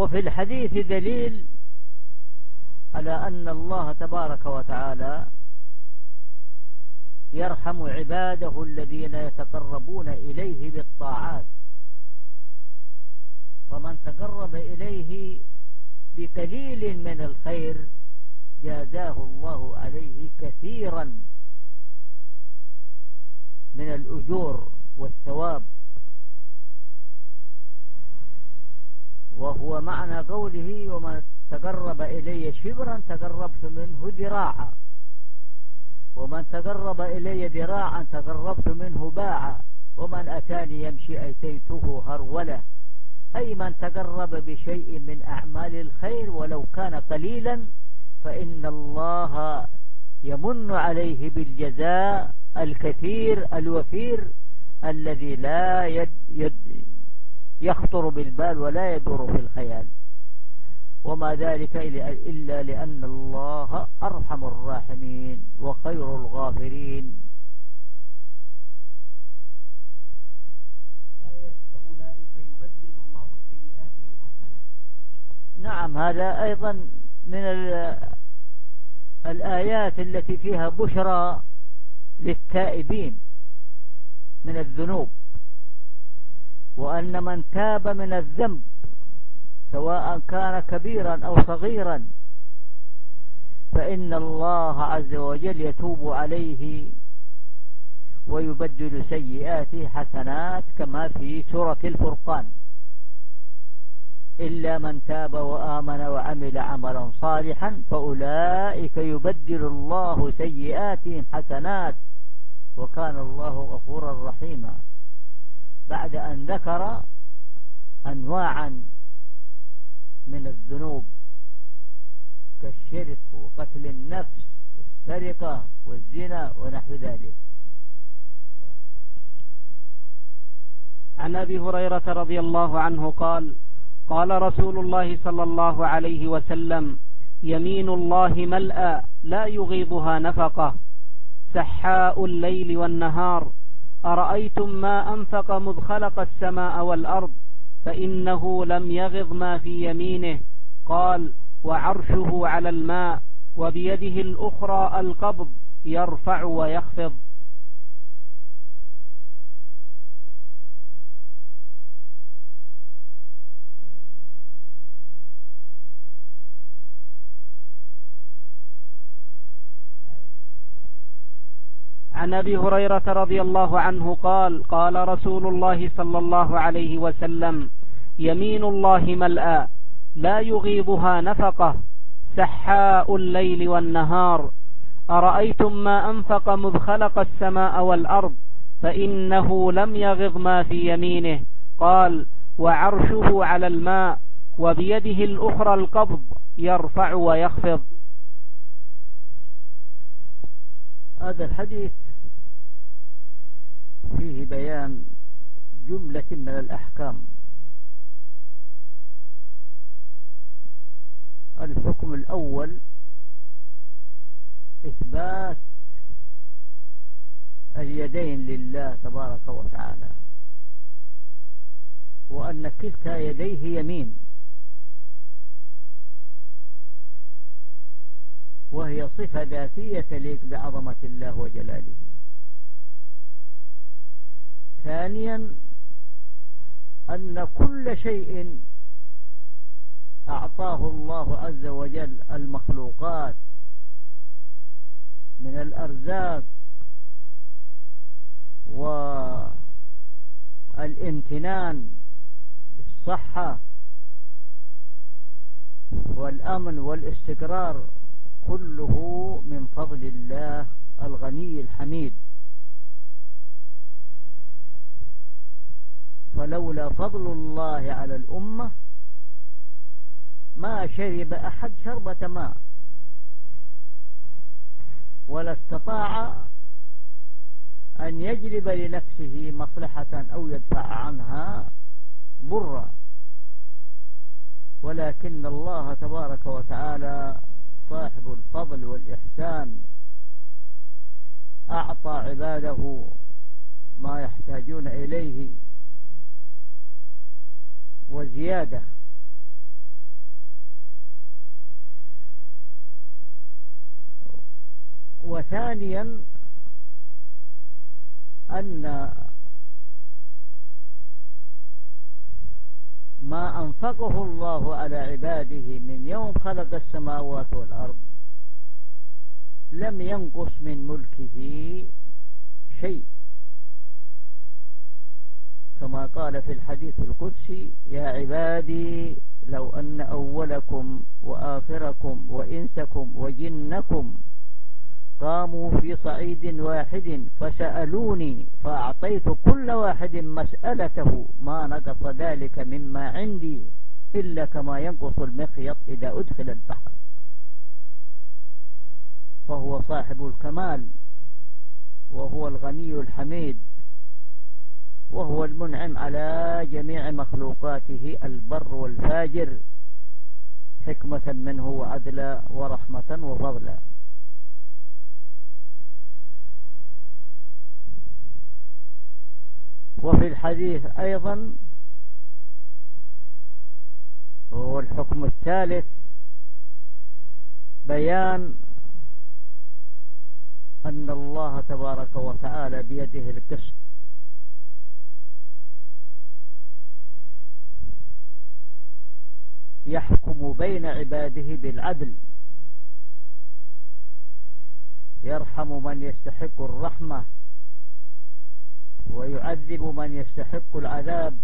وفي الحديث دليل على أن الله تبارك وتعالى يرحم عباده الذين يتقربون إليه بالطاعات، فمن تقرب إليه بقليل من الخير جازاه الله عليه كثيرا من الأجور والثواب. وهو معنى قوله ومن تقرب إلي شبرا تقربت منه ذراعا، ومن تقرب إلي ذراعا تقربت منه باعا، ومن أتاني يمشي أتيته هرولة. أي من تقرب بشيء من أعمال الخير ولو كان قليلا فإن الله يمن عليه بالجزاء الكثير الوفير الذي لا يخطر بالبال ولا يدور في الخيال. وما ذلك إلا لأن الله أرحم الراحمين وخير الغافرين. فأولئك يبدل الله سيئاتهم حسنات. نعم، هذا أيضا من الآيات التي فيها بشرى للتائبين من الذنوب، وأن من تاب من الذنب سواء كان كبيرا أو صغيرا فإن الله عز وجل يتوب عليه ويبدل سيئاته حسنات كما في سورة الفرقان: إلا من تاب وآمن وعمل عملا صالحا فأولئك يبدل الله سيئاتهم حسنات وكان الله غفورا رحيما، بعد أن ذكر أنواعا من الذنوب كالشرك وقتل النفس والسرقة والزنا ونحو ذلك. عن أبي هريرة رضي الله عنه قال: قال رسول الله صلى الله عليه وسلم: يمين الله ملأى لا يغيضها نفقة، سحاء الليل والنهار، أرأيتم ما أنفق مذ خلق السماء والأرض فإنه لم يغض ما في يمينه. قال: وعرشه على الماء وبيده الأخرى القبض يرفع ويخفض. عن أبي هريرة رضي الله عنه قال: قال رسول الله صلى الله عليه وسلم: يمين الله ملأى لا يغيضها نفقة، سحاء الليل والنهار، أرأيتم ما أنفق مذ خلق السماء والأرض فإنه لم يغض ما في يمينه. قال: وعرشه على الماء وبيده الأخرى القبض يرفع ويخفض. هذا الحديث فيه بيان جملة من الأحكام. الحكم الأول إثبات اليدين لله تبارك وتعالى، وأن كلتا يديه يمين، وهي صفة ذاتية تليق بعظمة الله وجلاله. ثانيا أن كل شيء أعطاه الله عز وجل المخلوقات من الأرزاق والامتنان بالصحة والأمن والاستقرار كله من فضل الله الغني الحميد. فلولا فضل الله على الأمة ما شرب أحد شربة ماء ولا استطاع أن يجلب لنفسه مصلحة أو يدفع عنها ضرا، ولكن الله تبارك وتعالى صاحب الفضل والإحسان أعطى عباده ما يحتاجون إليه وزيادة، وثانيا أن ما أنفقه الله على عباده من يوم خلق السماوات والأرض لم ينقص من ملكه شيء، كما قال في الحديث القدسي: يا عبادي لو أن أولكم وآخركم وإنسكم وجنكم قاموا في صعيد واحد فسألوني فأعطيت كل واحد مسألته ما نقص ذلك مما عندي إلا كما ينقص المخيط إذا أدخل البحر. فهو صاحب الكمال، وهو الغني الحميد، وهو المنعم على جميع مخلوقاته البر والفاجر، حكمة منه وعدلا ورحمة وفضلا. وفي الحديث أيضا هو الحكم الثالث بيان أن الله تبارك وتعالى بيده القسط، يحكم بين عباده بالعدل، يرحم من يستحق الرحمة ويعذب من يستحق العذاب،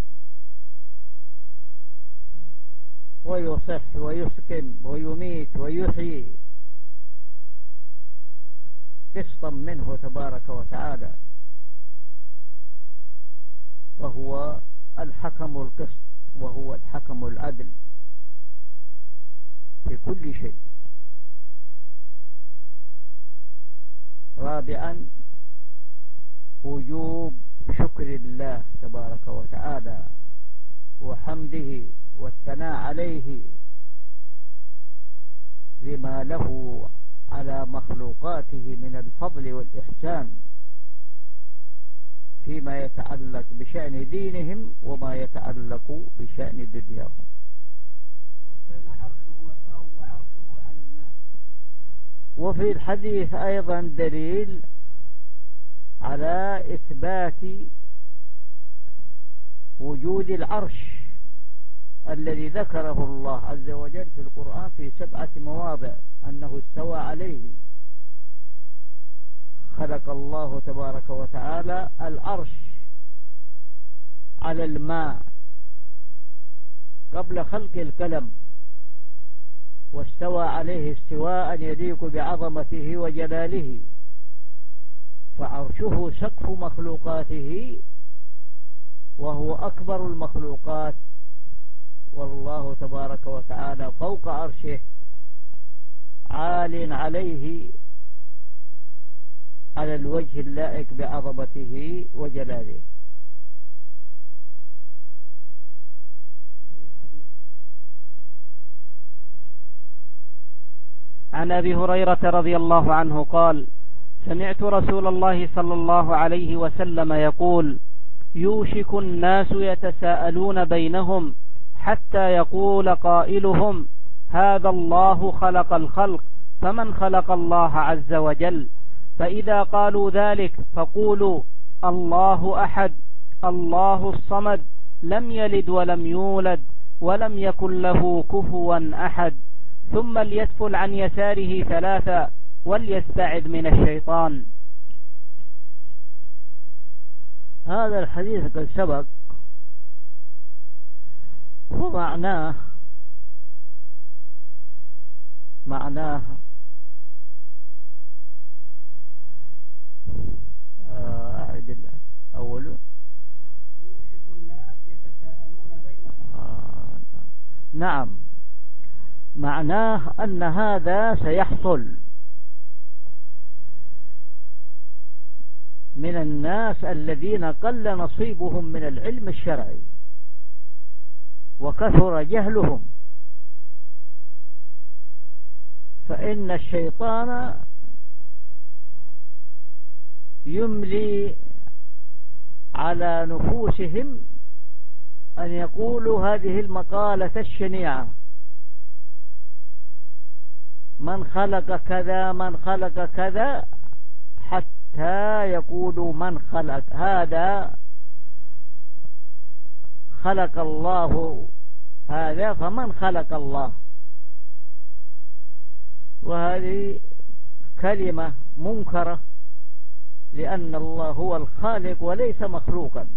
ويصح ويسكن ويميت ويحيي قسطا منه تبارك وتعالى. فهو الحكم القسط وهو الحكم العدل في كل شيء. رابعا وجوب شكر الله تبارك وتعالى وحمده والثناء عليه لما له على مخلوقاته من الفضل والإحسان فيما يتعلق بشأن دينهم وما يتعلق بشأن دنياهم. وفي الحديث أيضا دليل على إثبات وجود العرش الذي ذكره الله عز وجل في القرآن في 7 مواضع أنه استوى عليه. خلق الله تبارك وتعالى العرش على الماء قبل خلق الكلم، واستوى عليه استواء يليق بعظمته وجلاله، فعرشه سقف مخلوقاته وهو أكبر المخلوقات، والله تبارك وتعالى فوق عرشه عال عليه على الوجه اللائق بعظمته وجلاله. عن أبي هريرة رضي الله عنه قال: سمعت رسول الله صلى الله عليه وسلم يقول: يوشك الناس يتساءلون بينهم حتى يقول قائلهم: هذا الله خلق الخلق فمن خلق الله عز وجل؟ فإذا قالوا ذلك فقولوا: الله أحد الله الصمد لم يلد ولم يولد ولم يكن له كفوا أحد، ثم ليتفل عن يساره 3 وليستعذ من الشيطان. هذا الحديث قد سبق، ومعناه أوله يوشك الناس يتساءلون بينهم. نعم، معناه أن هذا سيحصل من الناس الذين قل نصيبهم من العلم الشرعي وكثر جهلهم، فإن الشيطان يملي على نفوسهم أن يقولوا هذه المقالة الشنيعة: من خلق كذا من خلق كذا، حتى يقولوا من خلق هذا، خلق الله هذا، فمن خلق الله. وهذه كلمة منكرة، لأن الله هو الخالق وليس مخلوقا.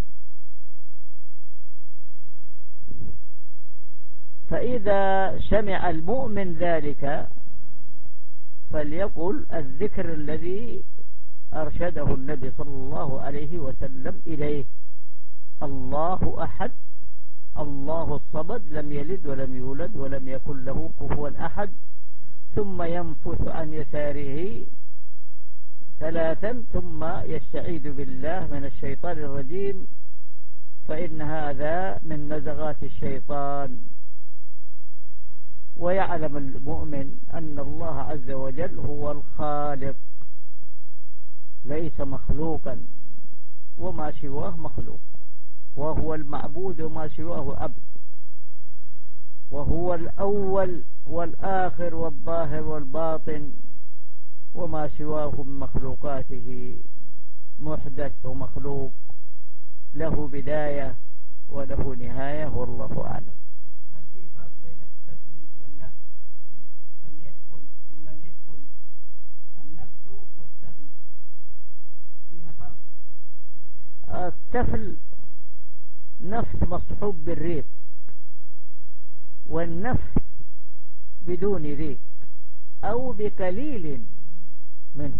فإذا سمع المؤمن ذلك فليقل الذكر الذي أرشده النبي صلى الله عليه وسلم إليه: الله أحد، الله الصمد، لم يلد ولم يولد ولم يكن له كفوا أحد. ثم ينفث عن يساره 3 ثم يستعيذ بالله من الشيطان الرجيم، فإن هذا من نزغات الشيطان. ويعلم المؤمن أن الله عز وجل هو الخالق ليس مخلوقا، وما سواه مخلوق، وهو المعبود وما سواه عبد، وهو الأول والآخر والظاهر والباطن، وما سواه من مخلوقاته محدث ومخلوق، له بداية وله نهاية، والله أعلم. هل في فرق بين السفل والنفس؟ هل يدخل ثم يدخل النفس والسفل؟ فيها فرق؟ السفل نفس مصحوب بالريق، والنفس بدون ريق أو بقليل منه.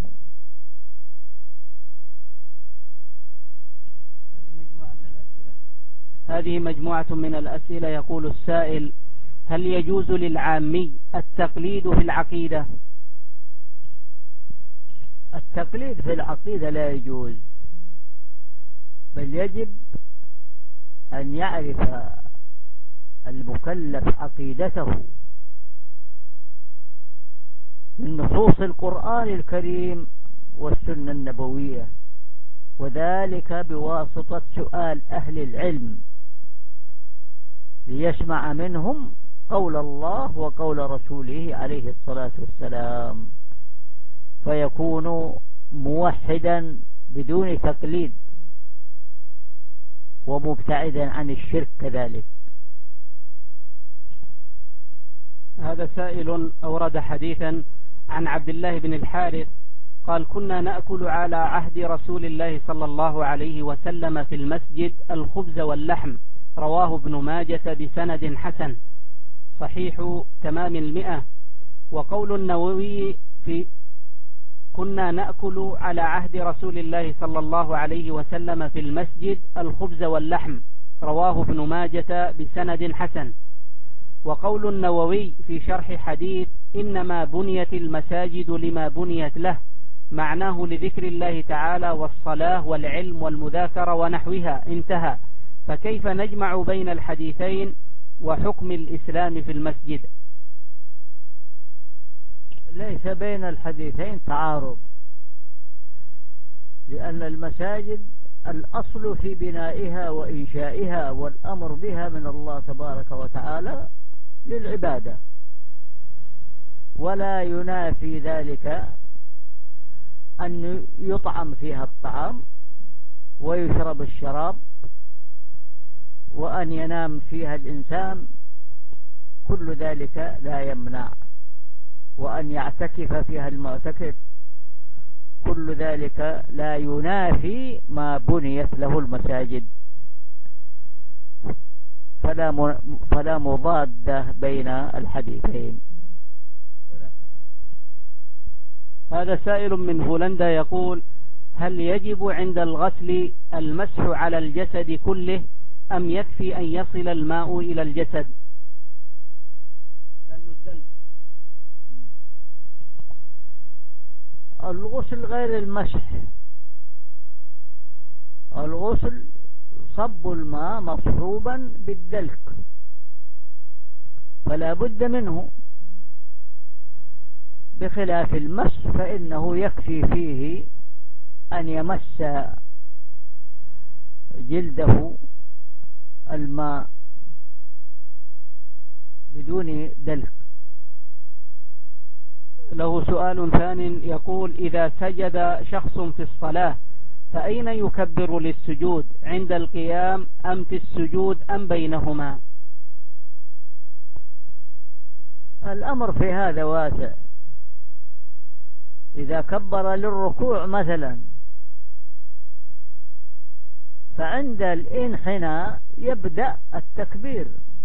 هذه مجموعة من الأسئلة. يقول السائل: هل يجوز للعامي التقليد في العقيدة؟ التقليد في العقيدة لا يجوز، بل يجب أن يعرف المكلف عقيدته من نصوص القرآن الكريم والسنة النبوية، وذلك بواسطة سؤال أهل العلم ليسمع منهم قول الله وقول رسوله عليه الصلاة والسلام، فيكون موحدا بدون تقليد ومبتعدا عن الشرك كذلك. هذا سائل أورد حديثا عن عبد الله بن الحارث قال: كنا نأكل على عهد رسول الله صلى الله عليه وسلم في المسجد الخبز واللحم، رواه ابن ماجة بسند حسن صحيح تمام 100. وقول النووي في كنا نأكل على عهد رسول الله صلى الله عليه وسلم في المسجد الخبز واللحم، رواه ابن ماجة بسند حسن. وقول النووي في شرح حديث إنما بنيت المساجد لما بنيت له، معناه لذكر الله تعالى والصلاة والعلم والمذاكرة ونحوها، انتهى. فكيف نجمع بين الحديثين وحكم الإسلام في المسجد؟ ليس بين الحديثين تعارض، لأن المساجد الأصل في بنائها وإنشائها والأمر بها من الله تبارك وتعالى للعبادة، ولا ينافي ذلك أن يطعم فيها الطعام ويشرب الشراب وأن ينام فيها الإنسان، كل ذلك لا يمنع، وأن يعتكف فيها المعتكف، كل ذلك لا ينافي ما بنيت له المساجد، فلا مضادة بين الحديثين. هذا سائل من هولندا يقول: هل يجب عند الغسل المسح على الجسد كله أم يكفي أن يصل الماء إلى الجسد؟ الغسل غير المسح، الغسل صب الماء مصحوبا بالدلك، فلا بد منه، بخلاف المسح فإنه يكفي فيه أن يمس جلده الماء بدون دلك. له سؤال ثان يقول: إذا سجد شخص في الصلاة فأين يكبر للسجود؟ عند القيام أم في السجود أم بينهما؟ الأمر في هذا واسع. إذا كبر للركوع مثلا فعند الانحناء يبدأ التكبير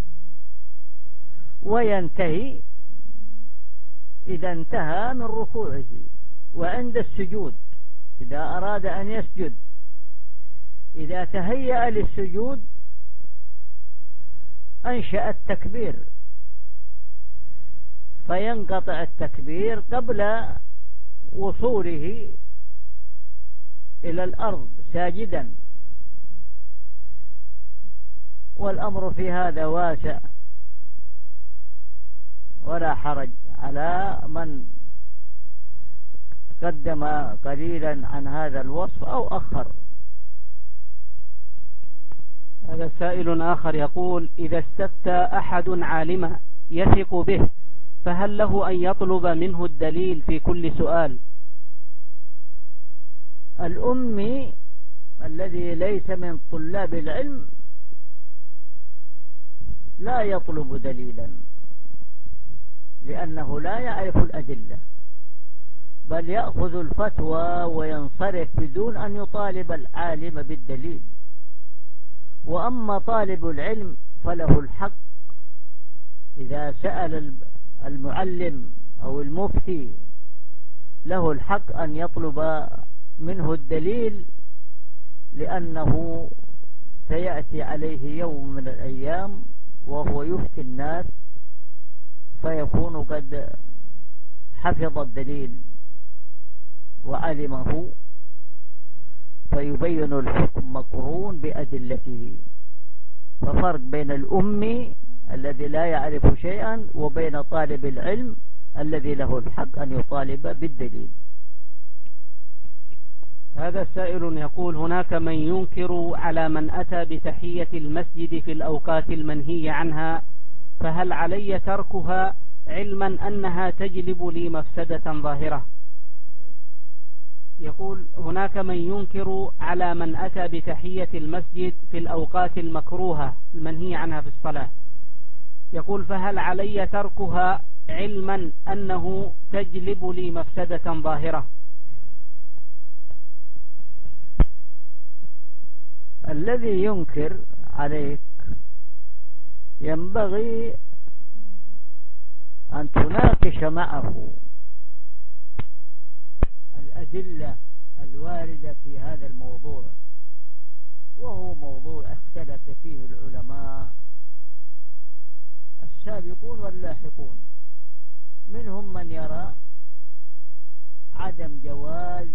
وينتهي إذا انتهى من ركوعه. وعند السجود إذا أراد أن يسجد إذا تهيأ للسجود أنشأ التكبير فينقطع التكبير قبل وصوله إلى الأرض ساجدا. والأمر في هذا واسع ولا حرج على من قدم قليلا عن هذا الوصف أو أخر. هذا سائل آخر يقول: إذا استفتى أحد عالما يثق به فهل له أن يطلب منه الدليل في كل سؤال؟ الأمي الذي ليس من طلاب العلم لا يطلب دليلا لأنه لا يعرف الأدلة، بل يأخذ الفتوى وينصرف بدون أن يطالب العالم بالدليل. وأما طالب العلم فله الحق إذا سأل المعلم أو المفتي له الحق أن يطلب منه الدليل، لأنه سيأتي عليه يوم من الأيام وهو يفتي الناس فيكون قد حفظ الدليل وعلمه فيبين الحكم مقرون بأدلته. ففرق بين الأمي الذي لا يعرف شيئا وبين طالب العلم الذي له الحق أن يطالب بالدليل. هذا السائل يقول: هناك من ينكر على من أتى بتحية المسجد في الأوقات المنهي عنها، فهل علي تركها علما أنها تجلب لي مفسدة ظاهرة؟ يقول: هناك من ينكر على من أتى بتحية المسجد في الأوقات المكروهة المنهي عنها في الصلاة، يقول: فهل علي تركها علما أنه تجلب لي مفسدة ظاهرة؟ الذي ينكر عليك ينبغي أن تناقش معه الأدلة الواردة في هذا الموضوع، وهو موضوع اختلف فيه العلماء السابقون واللاحقون. منهم من يرى عدم جواز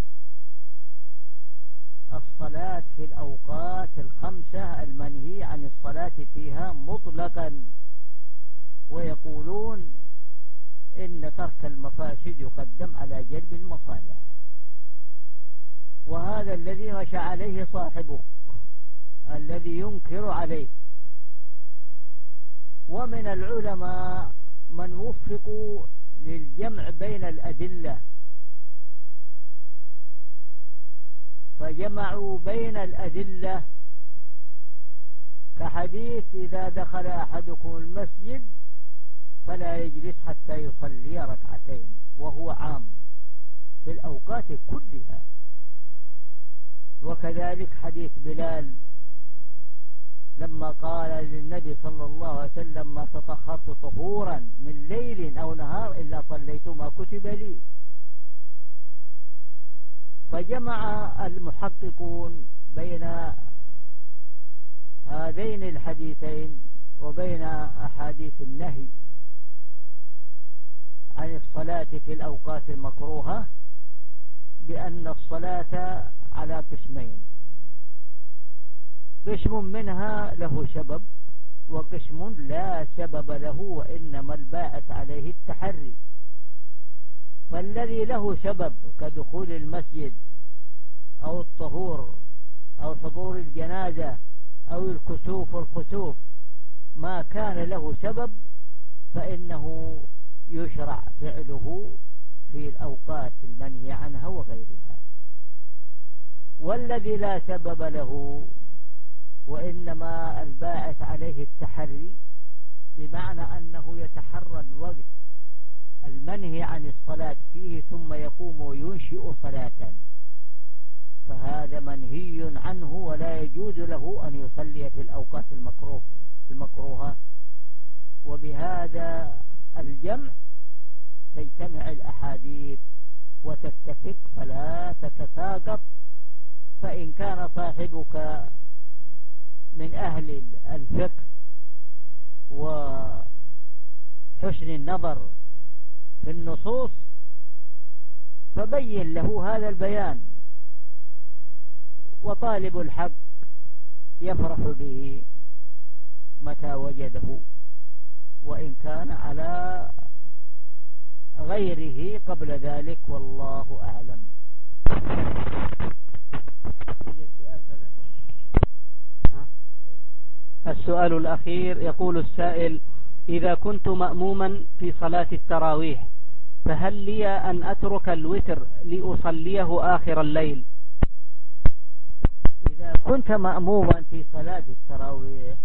الصلاة في الأوقات الخمسة المنهي عن الصلاة فيها مطلقا، ويقولون إن ترك المفاسد يقدم على جلب المصالح، وهذا الذي مشى عليه صاحبك الذي ينكر عليه. ومن العلماء من وفقوا للجمع بين الأدلة فجمعوا بين الأدلة كحديث: إذا دخل أحدكم المسجد فلا يجلس حتى يصلي ركعتين، وهو عام في الأوقات كلها. وكذلك حديث بلال لما قال للنبي صلى الله عليه وسلم: ما تطهرت طهورا من ليل أو نهار إلا صليت ما كتب لي. فجمع المحققون بين هذين الحديثين وبين أحاديث النهي عن الصلاة في الأوقات المكروهة بأن الصلاة على قسمين: قسم منها له سبب وقسم لا سبب له، وإنما الباعث عليه التحري. فالذي له سبب كدخول المسجد أو الطهور أو حضور الجنازة أو الكسوف والخسوف، ما كان له سبب فإنه يشرع فعله في الأوقات المنهي عنها وغيرها. والذي لا سبب له وإنما الباعث عليه التحري، بمعنى أنه يتحرى الوقت المنهي عن الصلاة فيه ثم يقوم وينشئ صلاة، فهذا منهي عنه ولا يجوز له أن يصلي في الأوقات المكروهة. وبهذا الجمع تجتمع الأحاديث وتتفق فلا تتساقط. فإن كان صاحبك من أهل الفقه وحسن النظر في النصوص فبين له هذا البيان، وطالب الحق يفرح به متى وجده، وإن كان على غيره قبل ذلك، والله أعلم. السؤال الأخير يقول السائل: إذا كنت مأموما في صلاة التراويح فهل لي أن أترك الوتر لأصليه آخر الليل؟ إذا كنت مأموما في صلاة التراويح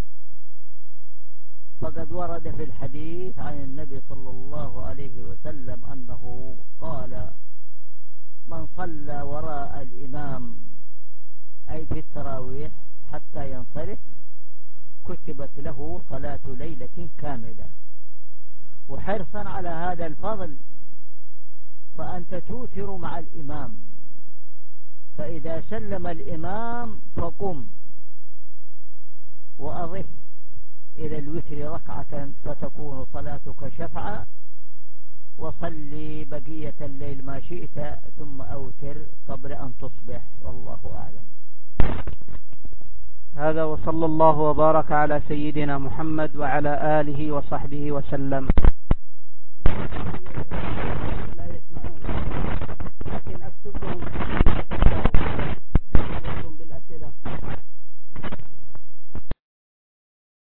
فقد ورد في الحديث عن النبي صلى الله عليه وسلم أنه قال: من صلى وراء الإمام أي في التراويح حتى ينصرف كتبت له صلاة ليلة كاملة. وحرصا على هذا الفضل فأنت توتر مع الإمام، فإذا سلم الإمام فقم وأضف إلى الوتر ركعة فتكون صلاتك شفعا، وصلي بقية الليل ما شئت ثم أوتر قبل أن تصبح، والله أعلم. هذا وصلى الله وبارك على سيدنا محمد وعلى آله وصحبه وسلم. لا يسمعون لكن أكتب لهم